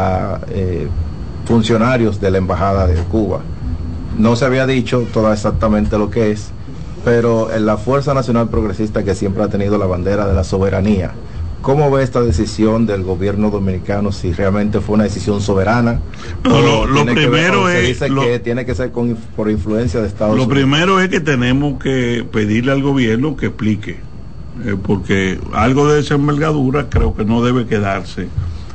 funcionarios de la Embajada de Cuba. No se había dicho todo exactamente lo que es, pero en la Fuerza Nacional Progresista, que siempre ha tenido la bandera de la soberanía, ¿cómo ve esta decisión del gobierno dominicano? Si realmente fue una decisión soberana. No, lo primero es que tiene que ser por influencia de Estados Unidos. Lo primero es que tenemos que pedirle al gobierno que explique, porque algo de esa envergadura creo que no debe quedarse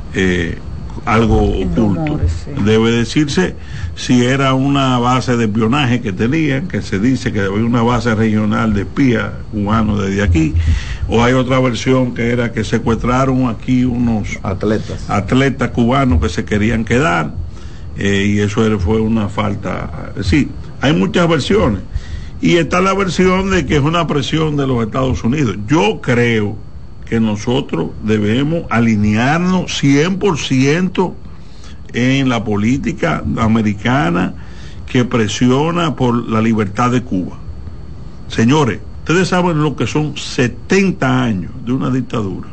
algo oculto. Rumores, sí. Debe decirse si era una base de espionaje que tenían, que se dice que había una base regional de espías cubanos desde aquí, o hay otra versión que era que secuestraron aquí unos atletas cubanos que se querían quedar, y eso fue una falta. Sí, hay muchas versiones, y está la versión de que es una presión de los Estados Unidos. Yo creo que nosotros debemos alinearnos 100% en la política americana que presiona por la libertad de Cuba. Señores, ustedes saben lo que son 70 años de una dictadura.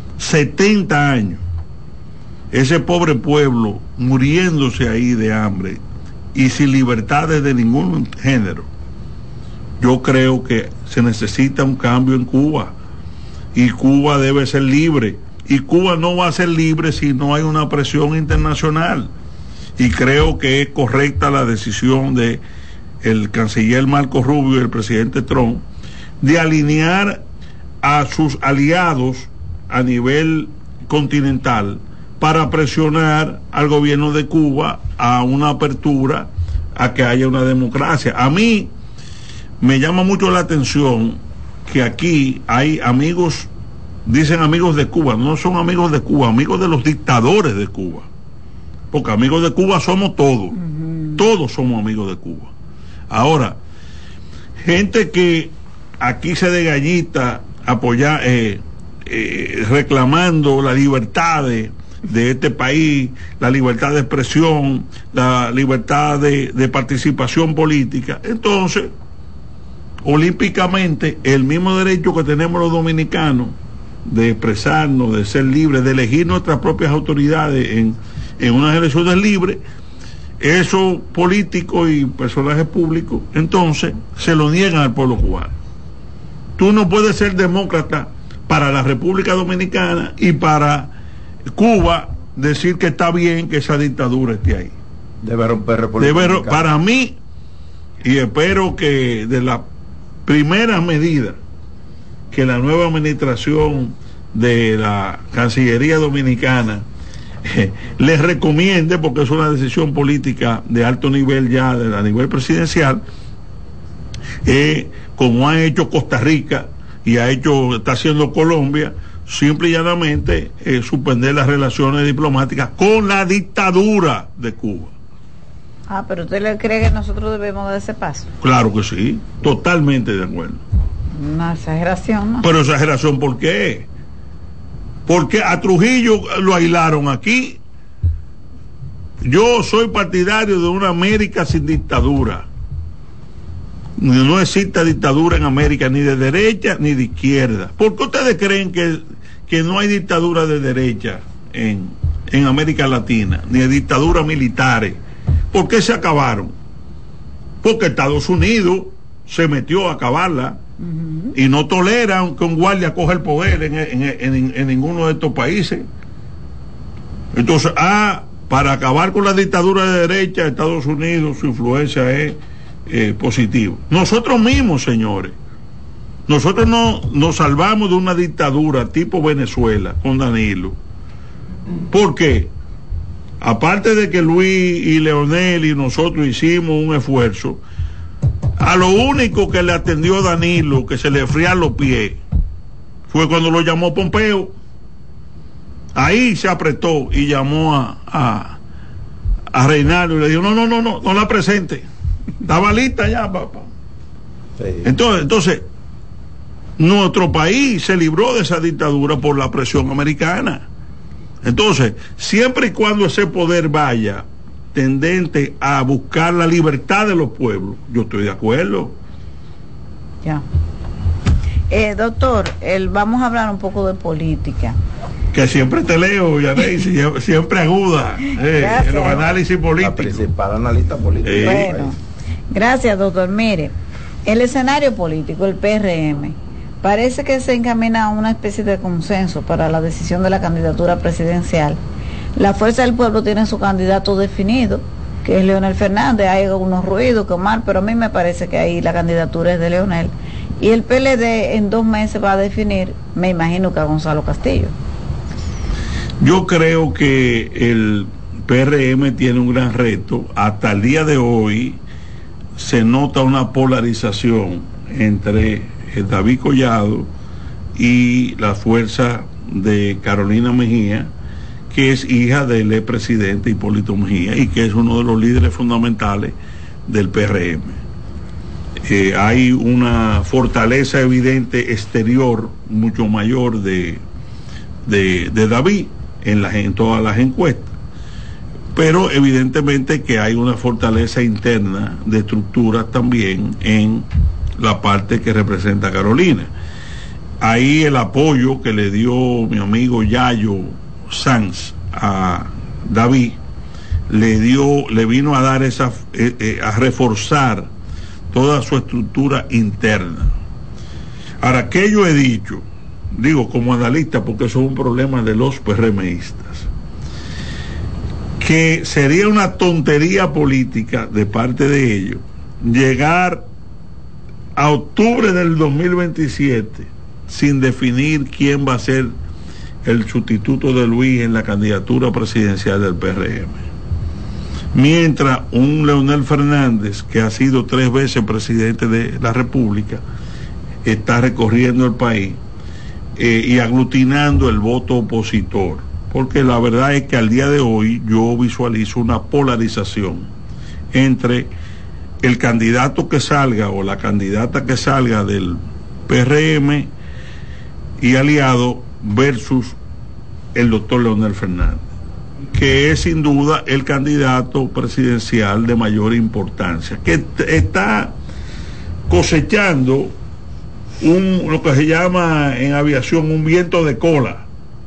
70 años. Ese pobre pueblo muriéndose ahí de hambre y sin libertades de ningún género. Yo creo que se necesita un cambio en Cuba. Y Cuba debe ser libre, y Cuba no va a ser libre si no hay una presión internacional, y creo que es correcta la decisión de el canciller Marco Rubio y el presidente Trump de alinear a sus aliados a nivel continental para presionar al gobierno de Cuba a una apertura, a que haya una democracia. A mí me llama mucho la atención que aquí hay amigos, dicen amigos de Cuba, no son amigos de Cuba, amigos de los dictadores de Cuba, porque amigos de Cuba somos todos, todos somos amigos de Cuba. Ahora, gente que aquí se de gallita apoyar, reclamando la libertad de este país, la libertad de expresión, la libertad de participación política, entonces olímpicamente el mismo derecho que tenemos los dominicanos de expresarnos, de ser libres, de elegir nuestras propias autoridades en unas elecciones libres, esos políticos y personajes públicos entonces se lo niegan al pueblo cubano. Tú no puedes ser demócrata para la República Dominicana y para Cuba decir que está bien que esa dictadura esté ahí. Debe romper República Dominicana. Para mí, y espero que de la primera medida que la nueva administración de la Cancillería Dominicana les recomiende, porque es una decisión política de alto nivel ya, a nivel presidencial, como ha hecho Costa Rica y está haciendo Colombia, simple y llanamente suspender las relaciones diplomáticas con la dictadura de Cuba. Pero ¿usted le cree que nosotros debemos dar ese paso? Claro que sí, totalmente de acuerdo. Una exageración, ¿no? Pero exageración, ¿por qué? Porque a Trujillo lo aislaron aquí. Yo soy partidario de una América sin dictadura. no existe dictadura en América, ni de derecha ni de izquierda. ¿Por qué ustedes creen que no hay dictadura de derecha en América Latina, ni de dictaduras militares? ¿Por qué se acabaron? Porque Estados Unidos se metió a acabarla y no toleran que un guardia coja el poder en ninguno de estos países. Entonces, para acabar con la dictadura de derecha, Estados Unidos, su influencia es positiva. Nosotros mismos, señores, nosotros nos salvamos de una dictadura tipo Venezuela con Danilo. ¿Por qué? Aparte de que Luis y Leonel y nosotros hicimos un esfuerzo, a lo único que le atendió Danilo, que se le frían los pies, fue cuando lo llamó Pompeo. Ahí se apretó y llamó a Reinaldo y le dijo, no la presente, estaba lista ya, papá. Sí. Entonces, nuestro país se libró de esa dictadura por la presión americana. Entonces, siempre y cuando ese poder vaya tendente a buscar la libertad de los pueblos, yo estoy de acuerdo. Ya. Doctor, vamos a hablar un poco de política. Que siempre te leo, Yaney, siempre aguda en los análisis políticos. La principal analista política. Bueno, gracias, doctor. Mire, el escenario político, el PRM, parece que se encamina a una especie de consenso para la decisión de la candidatura presidencial. La Fuerza del Pueblo tiene su candidato definido, que es Leonel Fernández. Hay algunos ruidos, Omar, pero a mí me parece que ahí la candidatura es de Leonel. Y el PLD en 2 meses va a definir, me imagino, que a Gonzalo Castillo. Yo creo que el PRM tiene un gran reto. Hasta el día de hoy se nota una polarización entre David Collado y la fuerza de Carolina Mejía, que es hija del expresidente Hipólito Mejía y que es uno de los líderes fundamentales del PRM. Hay una fortaleza evidente exterior mucho mayor de David en todas las encuestas, pero evidentemente que hay una fortaleza interna de estructuras también en la parte que representa Carolina. Ahí el apoyo que le dio mi amigo Yayo Sanz a David le vino a dar a reforzar toda su estructura interna. Ahora, ¿qué yo he dicho? Digo como analista, porque eso es un problema de los PRMistas, que sería una tontería política de parte de ellos llegar a octubre del 2027 sin definir quién va a ser el sustituto de Luis en la candidatura presidencial del PRM. Mientras un Leonel Fernández, que ha sido 3 veces presidente de la República, está recorriendo el país y aglutinando el voto opositor. Porque la verdad es que al día de hoy yo visualizo una polarización entre el candidato que salga o la candidata que salga del PRM y aliado versus el doctor Leonel Fernández, que es sin duda el candidato presidencial de mayor importancia, que está cosechando lo que se llama en aviación un viento de cola,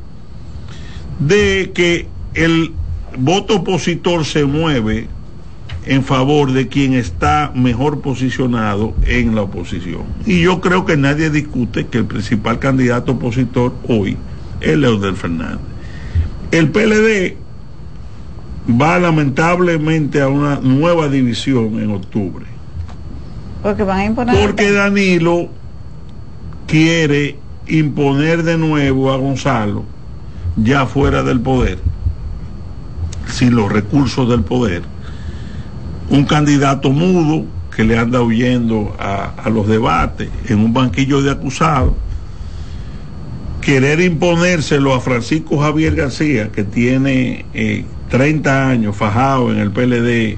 de que el voto opositor se mueve en favor de quien está mejor posicionado en la oposición. Y yo creo que nadie discute que el principal candidato opositor hoy es Leonel Fernández. El PLD va lamentablemente a una nueva división en octubre. Porque van a imponer. Porque Danilo quiere imponer de nuevo a Gonzalo, ya fuera del poder, sin los recursos del poder, un candidato mudo que le anda huyendo a los debates en un banquillo de acusados, querer imponérselo a Francisco Javier García, que tiene 30 años fajado en el PLD,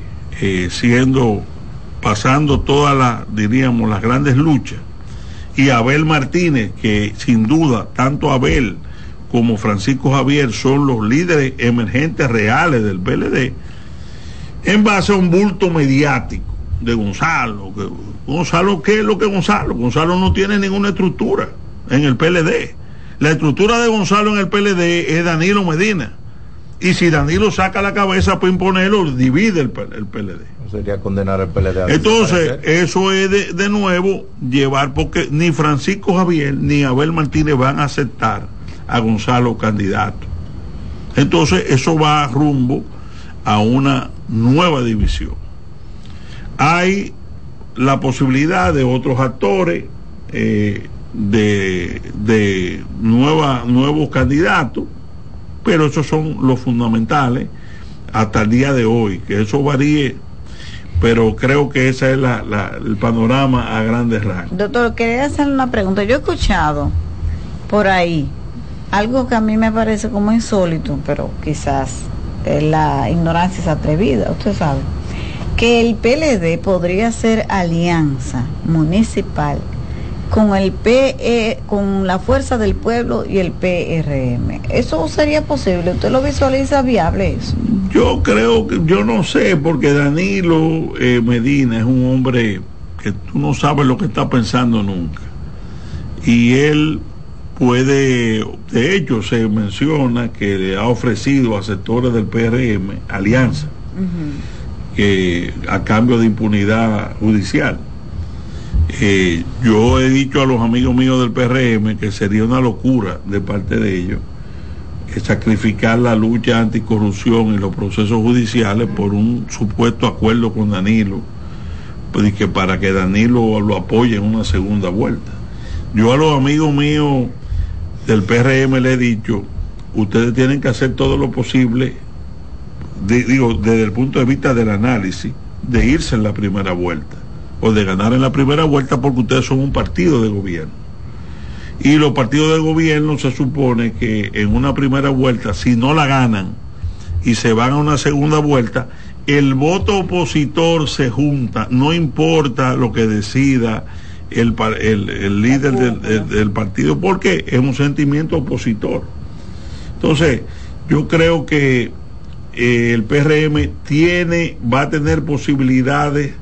pasando todas las grandes luchas, y Abel Martínez, que sin duda tanto Abel como Francisco Javier son los líderes emergentes reales del PLD, en base a un bulto mediático de Gonzalo. Gonzalo, ¿qué es lo que Gonzalo? Gonzalo no tiene ninguna estructura en el PLD. La estructura de Gonzalo en el PLD es Danilo Medina. Y si Danilo saca la cabeza para imponerlo, divide el PLD. Sería condenar al PLD. Entonces, eso es de nuevo llevar, porque ni Francisco Javier ni Abel Martínez van a aceptar a Gonzalo candidato. Entonces, eso va rumbo a una nueva división. Hay la posibilidad de otros actores, de nuevos candidatos, pero esos son los fundamentales hasta el día de hoy, que eso varíe, pero creo que ese es el panorama a grandes rasgos. Doctor, quería hacerle una pregunta. Yo he escuchado por ahí algo que a mí me parece como insólito, pero quizás la ignorancia es atrevida, usted sabe, que el PLD podría hacer alianza municipal con con la Fuerza del Pueblo y el PRM. ¿Eso sería posible? ¿Usted lo visualiza viable eso? Yo creo que, yo no sé, porque Danilo Medina es un hombre que tú no sabes lo que está pensando nunca. Y él puede, de hecho se menciona que le ha ofrecido a sectores del PRM alianza, a cambio de impunidad judicial. Yo he dicho a los amigos míos del PRM que sería una locura de parte de ellos sacrificar la lucha anticorrupción y los procesos judiciales por un supuesto acuerdo con Danilo, pues, y que para que Danilo lo apoye en una segunda vuelta. Yo a los amigos míos del PRM le he dicho, ustedes tienen que hacer todo lo posible, desde el punto de vista del análisis, de irse en la primera vuelta o de ganar en la primera vuelta, porque ustedes son un partido de gobierno. Y los partidos de gobierno se supone que en una primera vuelta, si no la ganan y se van a una segunda vuelta, el voto opositor se junta, no importa lo que decida el líder del partido, porque es un sentimiento opositor. Entonces, yo creo que el PRM va a tener posibilidades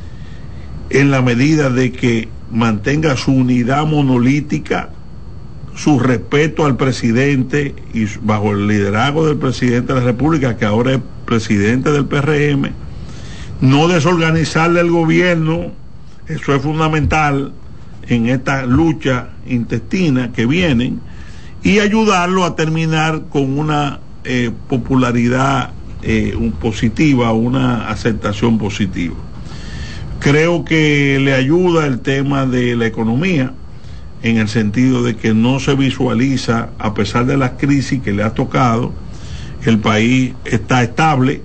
en la medida de que mantenga su unidad monolítica, su respeto al presidente y bajo el liderazgo del presidente de la República, que ahora es presidente del PRM, no desorganizarle el gobierno. Eso es fundamental en esta lucha intestina que vienen, y ayudarlo a terminar con una popularidad positiva, una aceptación positiva. Creo que le ayuda el tema de la economía, en el sentido de que no se visualiza, a pesar de las crisis que le ha tocado, el país está estable,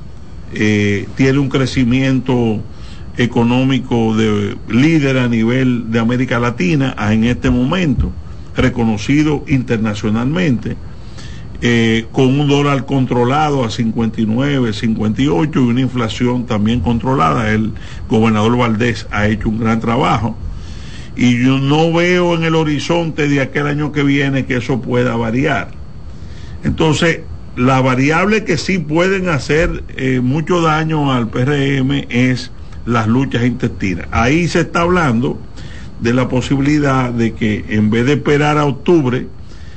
tiene un crecimiento económico de líder a nivel de América Latina en este momento, reconocido internacionalmente, con un dólar controlado a 59, 58 y una inflación también controlada. El gobernador Valdés ha hecho un gran trabajo y yo no veo en el horizonte de aquel año que viene que eso pueda variar. Entonces, la variable que sí pueden hacer mucho daño al PRM es las luchas intestinas. Ahí se está hablando de la posibilidad de que, en vez de esperar a octubre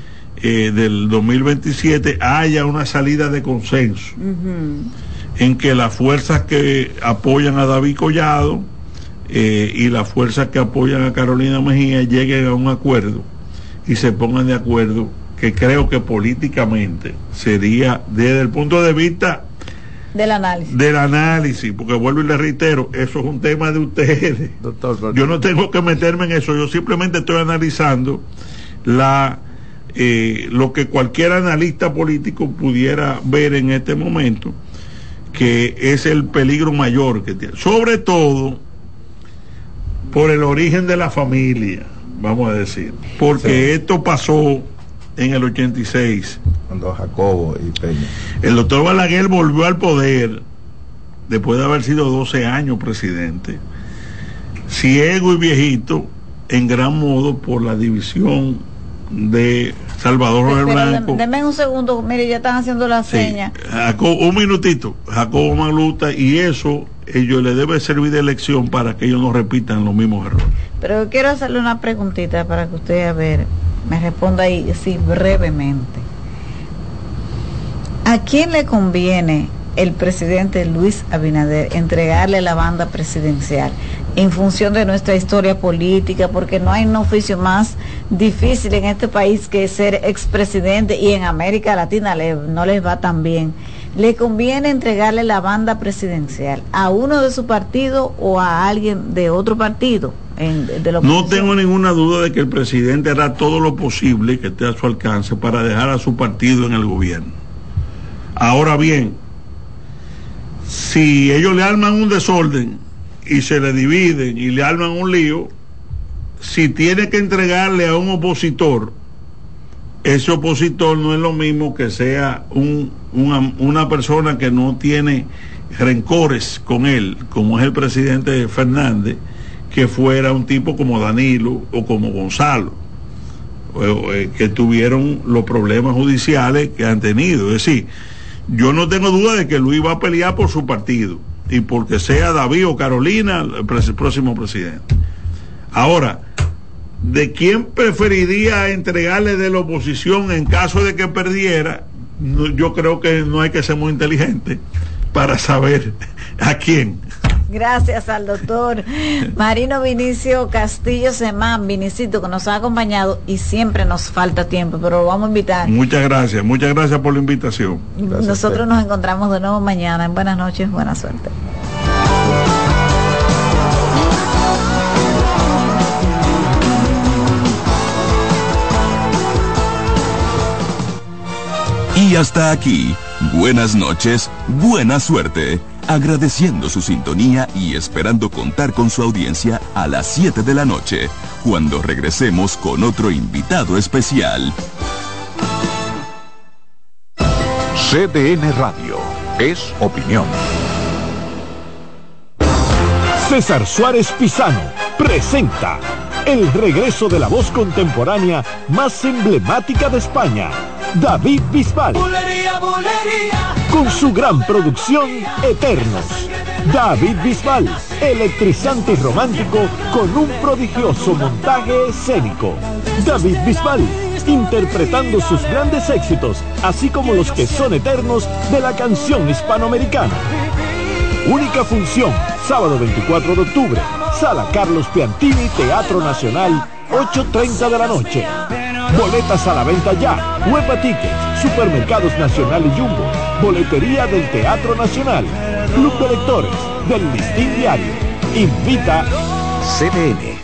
del 2027, haya una salida de consenso, en que las fuerzas que apoyan a David Collado y las fuerzas que apoyan a Carolina Mejía lleguen a un acuerdo y se pongan de acuerdo, que creo que políticamente sería, desde el punto de vista del análisis, porque vuelvo y le reitero, eso es un tema de ustedes, doctor. Yo no tengo que meterme en eso, yo simplemente estoy analizando lo que cualquier analista político pudiera ver en este momento, que es el peligro mayor que tiene, sobre todo por el origen de la familia, vamos a decir, porque esto pasó en el 86, cuando Jacobo y Peña. El doctor Balaguer volvió al poder después de haber sido 12 años presidente, ciego y viejito, en gran modo por la división de Salvador Roger Blanco. Denme un segundo, mire, ya están haciendo la seña. Un minutito, Jacobo Magluta, y eso ellos les debe servir de lección para que ellos no repitan los mismos errores. Pero quiero hacerle una preguntita para que usted, a ver, me responda ahí, así brevemente. ¿A quién le conviene el presidente Luis Abinader entregarle la banda presidencial en función de nuestra historia política? Porque no hay un oficio más difícil en este país que ser expresidente, y en América Latina no les va tan bien. ¿Le conviene entregarle la banda presidencial a uno de su partido o a alguien de otro partido? No tengo ninguna duda de que el presidente hará todo lo posible que esté a su alcance para dejar a su partido en el gobierno. Ahora bien, si ellos le arman un desorden y se le dividen y le arman un lío, si tiene que entregarle a un opositor, ese opositor no es lo mismo que sea una persona que no tiene rencores con él, como es el presidente Fernández, que fuera un tipo como Danilo o como Gonzalo, que tuvieron los problemas judiciales que han tenido. Es decir, yo no tengo duda de que Luis va a pelear por su partido y porque sea David o Carolina el próximo presidente. Ahora, ¿de quién preferiría entregarle de la oposición en caso de que perdiera? Yo creo que no hay que ser muy inteligente para saber a quién. Gracias al doctor Marino Vinicio Castillo Semán, Vinicito, que nos ha acompañado y siempre nos falta tiempo, pero lo vamos a invitar. Muchas gracias por la invitación. Gracias. Nosotros nos encontramos de nuevo mañana. En buenas noches, buena suerte. Y hasta aquí, buenas noches, buena suerte. Agradeciendo su sintonía y esperando contar con su audiencia a las 7 de la noche, cuando regresemos con otro invitado especial. CDN Radio es opinión. César Suárez Pisano presenta el regreso de la voz contemporánea más emblemática de España, David Bisbal. Bulería, bulería. Con su gran producción Eternos. David Bisbal, electrizante y romántico con un prodigioso montaje escénico. David Bisbal, interpretando sus grandes éxitos, así como los que son eternos de la canción hispanoamericana. Única función, sábado 24 de octubre, Sala Carlos Piantini, Teatro Nacional, 8:30 de la noche. Boletas a la venta ya. Huepa Tickets, Supermercados Nacional y Jumbo, Boletería del Teatro Nacional, Club de Lectores del Listín Diario. Invita CDN.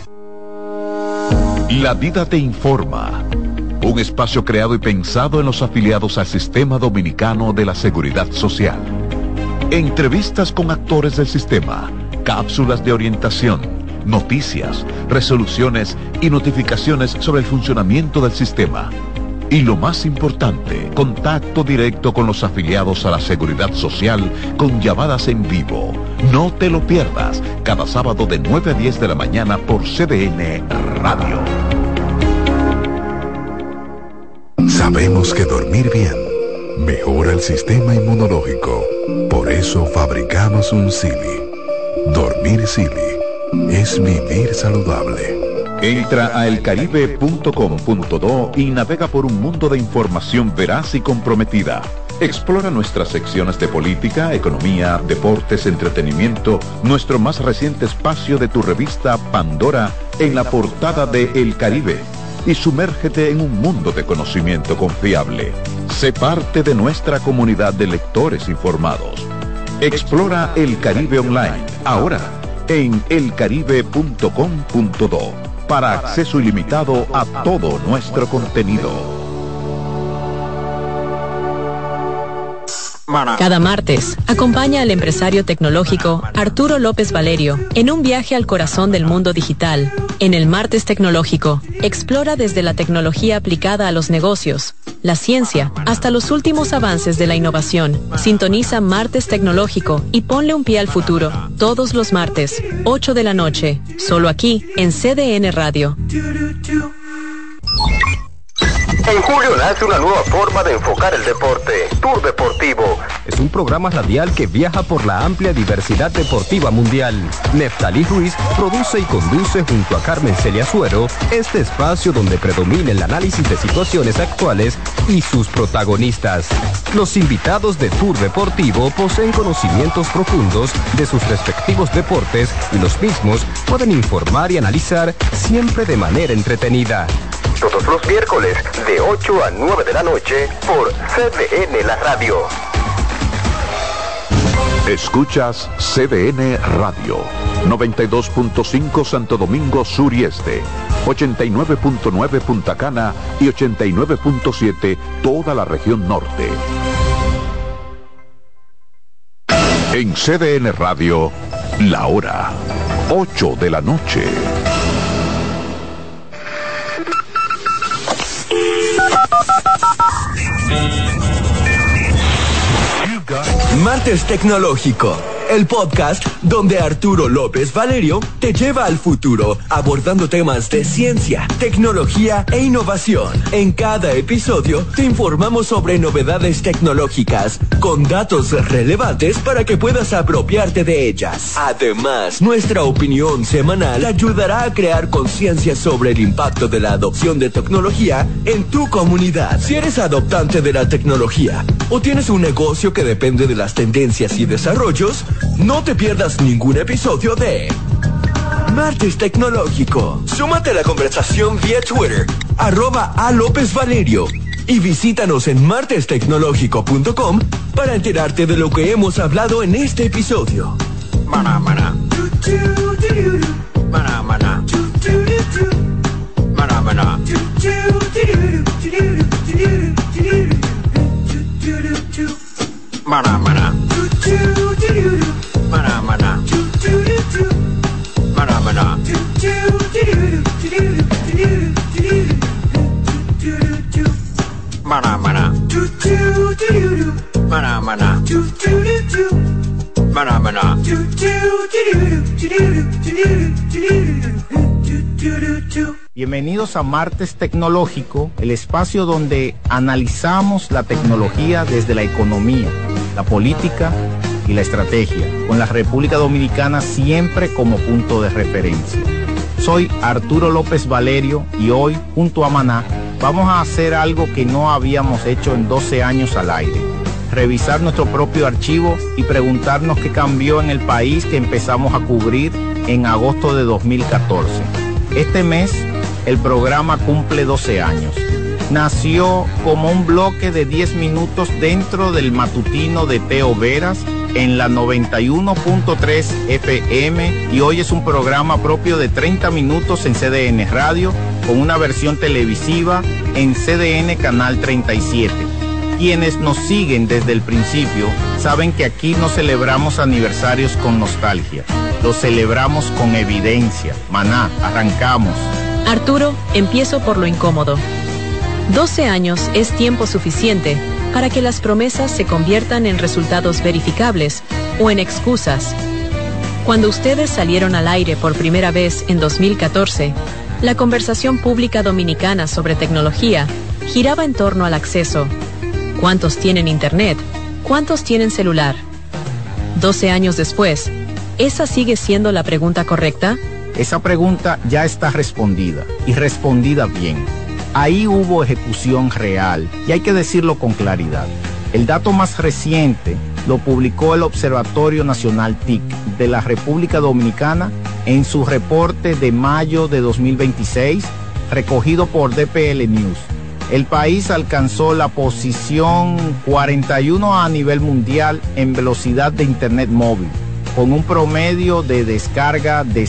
La Vida te informa. Un espacio creado y pensado en los afiliados al Sistema Dominicano de la Seguridad Social. Entrevistas con actores del sistema, cápsulas de orientación, noticias, resoluciones y notificaciones sobre el funcionamiento del sistema. Y lo más importante, contacto directo con los afiliados a la Seguridad Social con llamadas en vivo. No te lo pierdas, cada sábado de 9 a 10 de la mañana por CDN Radio. Sabemos que dormir bien mejora el sistema inmunológico. Por eso fabricamos un Silly. Dormir Silly es vivir saludable. Entra a elcaribe.com.do y navega por un mundo de información veraz y comprometida. Explora nuestras secciones de política, economía, deportes, entretenimiento, nuestro más reciente espacio de tu revista Pandora en la portada de El Caribe. Y sumérgete en un mundo de conocimiento confiable. Sé parte de nuestra comunidad de lectores informados. Explora El Caribe Online, ahora en elcaribe.com.do, para acceso ilimitado a todo nuestro contenido. Cada martes, acompaña al empresario tecnológico Arturo López Valerio en un viaje al corazón del mundo digital. En el Martes Tecnológico, explora desde la tecnología aplicada a los negocios, la ciencia, hasta los últimos avances de la innovación. Sintoniza Martes Tecnológico y ponle un pie al futuro. Todos los martes, 8 de la noche, solo aquí en CDN Radio. En julio nace una nueva forma de enfocar el deporte, Tour Deportivo. Es un programa radial que viaja por la amplia diversidad deportiva mundial. Neftalí Ruiz produce y conduce junto a Carmen Celia Suero este espacio donde predomina el análisis de situaciones actuales y sus protagonistas. Los invitados de Tour Deportivo poseen conocimientos profundos de sus respectivos deportes y los mismos pueden informar y analizar siempre de manera entretenida. Todos los miércoles de 8 a 9 de la noche por CDN La Radio. Escuchas CDN Radio, 92.5 Santo Domingo Sur y Este, 89.9 Punta Cana y 89.7 toda la región norte. En CDN Radio, la hora 8 de la noche. Martes Tecnológico, el podcast donde Arturo López Valerio te lleva al futuro, abordando temas de ciencia, tecnología e innovación. En cada episodio te informamos sobre novedades tecnológicas, con datos relevantes para que puedas apropiarte de ellas. Además, nuestra opinión semanal te ayudará a crear conciencia sobre el impacto de la adopción de tecnología en tu comunidad. Si eres adoptante de la tecnología o tienes un negocio que depende de las tendencias y desarrollos, no te pierdas ningún episodio de Martes Tecnológico. Súmate a la conversación vía Twitter, @alopezvalerio, y visítanos en martestecnológico.com para enterarte de lo que hemos hablado en este episodio. Maná, maná. Maná, maná. Maná, maná. Maná, maná. Maná, maná. Maná, maná. Maná, maná. Maná, maná. Maná, maná. Bienvenidos a Martes Tecnológico, el espacio donde analizamos la tecnología desde la economía, la política y la estrategia, con la República Dominicana siempre como punto de referencia. Soy Arturo López Valerio y hoy, junto a Maná, vamos a hacer algo que no habíamos hecho en 12 años al aire: revisar nuestro propio archivo y preguntarnos qué cambió en el país que empezamos a cubrir en agosto de 2014. Este mes, el programa cumple 12 años. Nació como un bloque de 10 minutos dentro del matutino de Teo Veras en la 91.3 FM y hoy es un programa propio de 30 minutos en CDN Radio con una versión televisiva en CDN Canal 37. Quienes nos siguen desde el principio saben que aquí no celebramos aniversarios con nostalgia, los celebramos con evidencia. Maná, arrancamos. Arturo, empiezo por lo incómodo. 12 años es tiempo suficiente para que las promesas se conviertan en resultados verificables o en excusas. Cuando ustedes salieron al aire por primera vez en 2014, la conversación pública dominicana sobre tecnología giraba en torno al acceso. ¿Cuántos tienen internet? ¿Cuántos tienen celular? 12 años después, ¿esa sigue siendo la pregunta correcta? Esa pregunta ya está respondida y respondida bien. Ahí hubo ejecución real y hay que decirlo con claridad. El dato más reciente lo publicó el Observatorio Nacional TIC de la República Dominicana en su reporte de mayo de 2026, recogido por DPL News. El país alcanzó la posición 41 a nivel mundial en velocidad de internet móvil, con un promedio de descarga de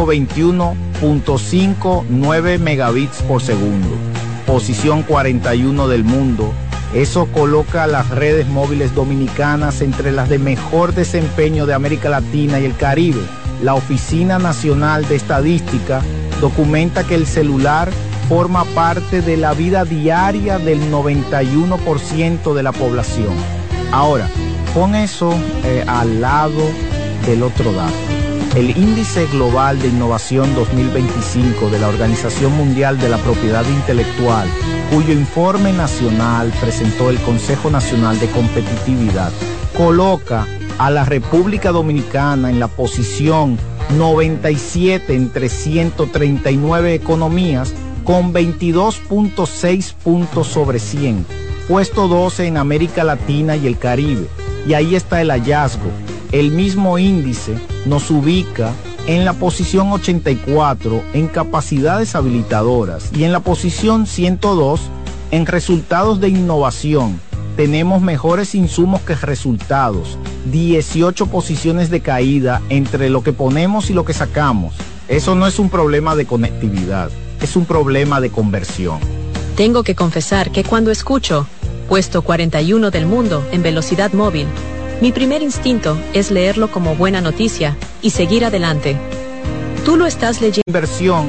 121.59 megabits por segundo. Posición 41 del mundo. Eso coloca a las redes móviles dominicanas entre las de mejor desempeño de América Latina y el Caribe. La Oficina Nacional de Estadística documenta que el celular forma parte de la vida diaria del 91% de la población. Ahora, pon eso al lado del otro dato. El Índice Global de Innovación 2025 de la Organización Mundial de la Propiedad Intelectual cuyo informe nacional presentó el Consejo Nacional de Competitividad, coloca a la República Dominicana en la posición 97 entre 139 economías con 22.6 puntos sobre 100, puesto 12 en América Latina y el Caribe. Y ahí está el hallazgo. El mismo índice nos ubica en la posición 84 en capacidades habilitadoras y en la posición 102 en resultados de innovación. Tenemos mejores insumos que resultados, 18 posiciones de caída entre lo que ponemos y lo que sacamos. Eso no es un problema de conectividad, es un problema de conversión. Tengo que confesar que cuando escucho puesto 41 del mundo en velocidad móvil, mi primer instinto es leerlo como buena noticia y seguir adelante. Tú lo estás leyendo. Inversión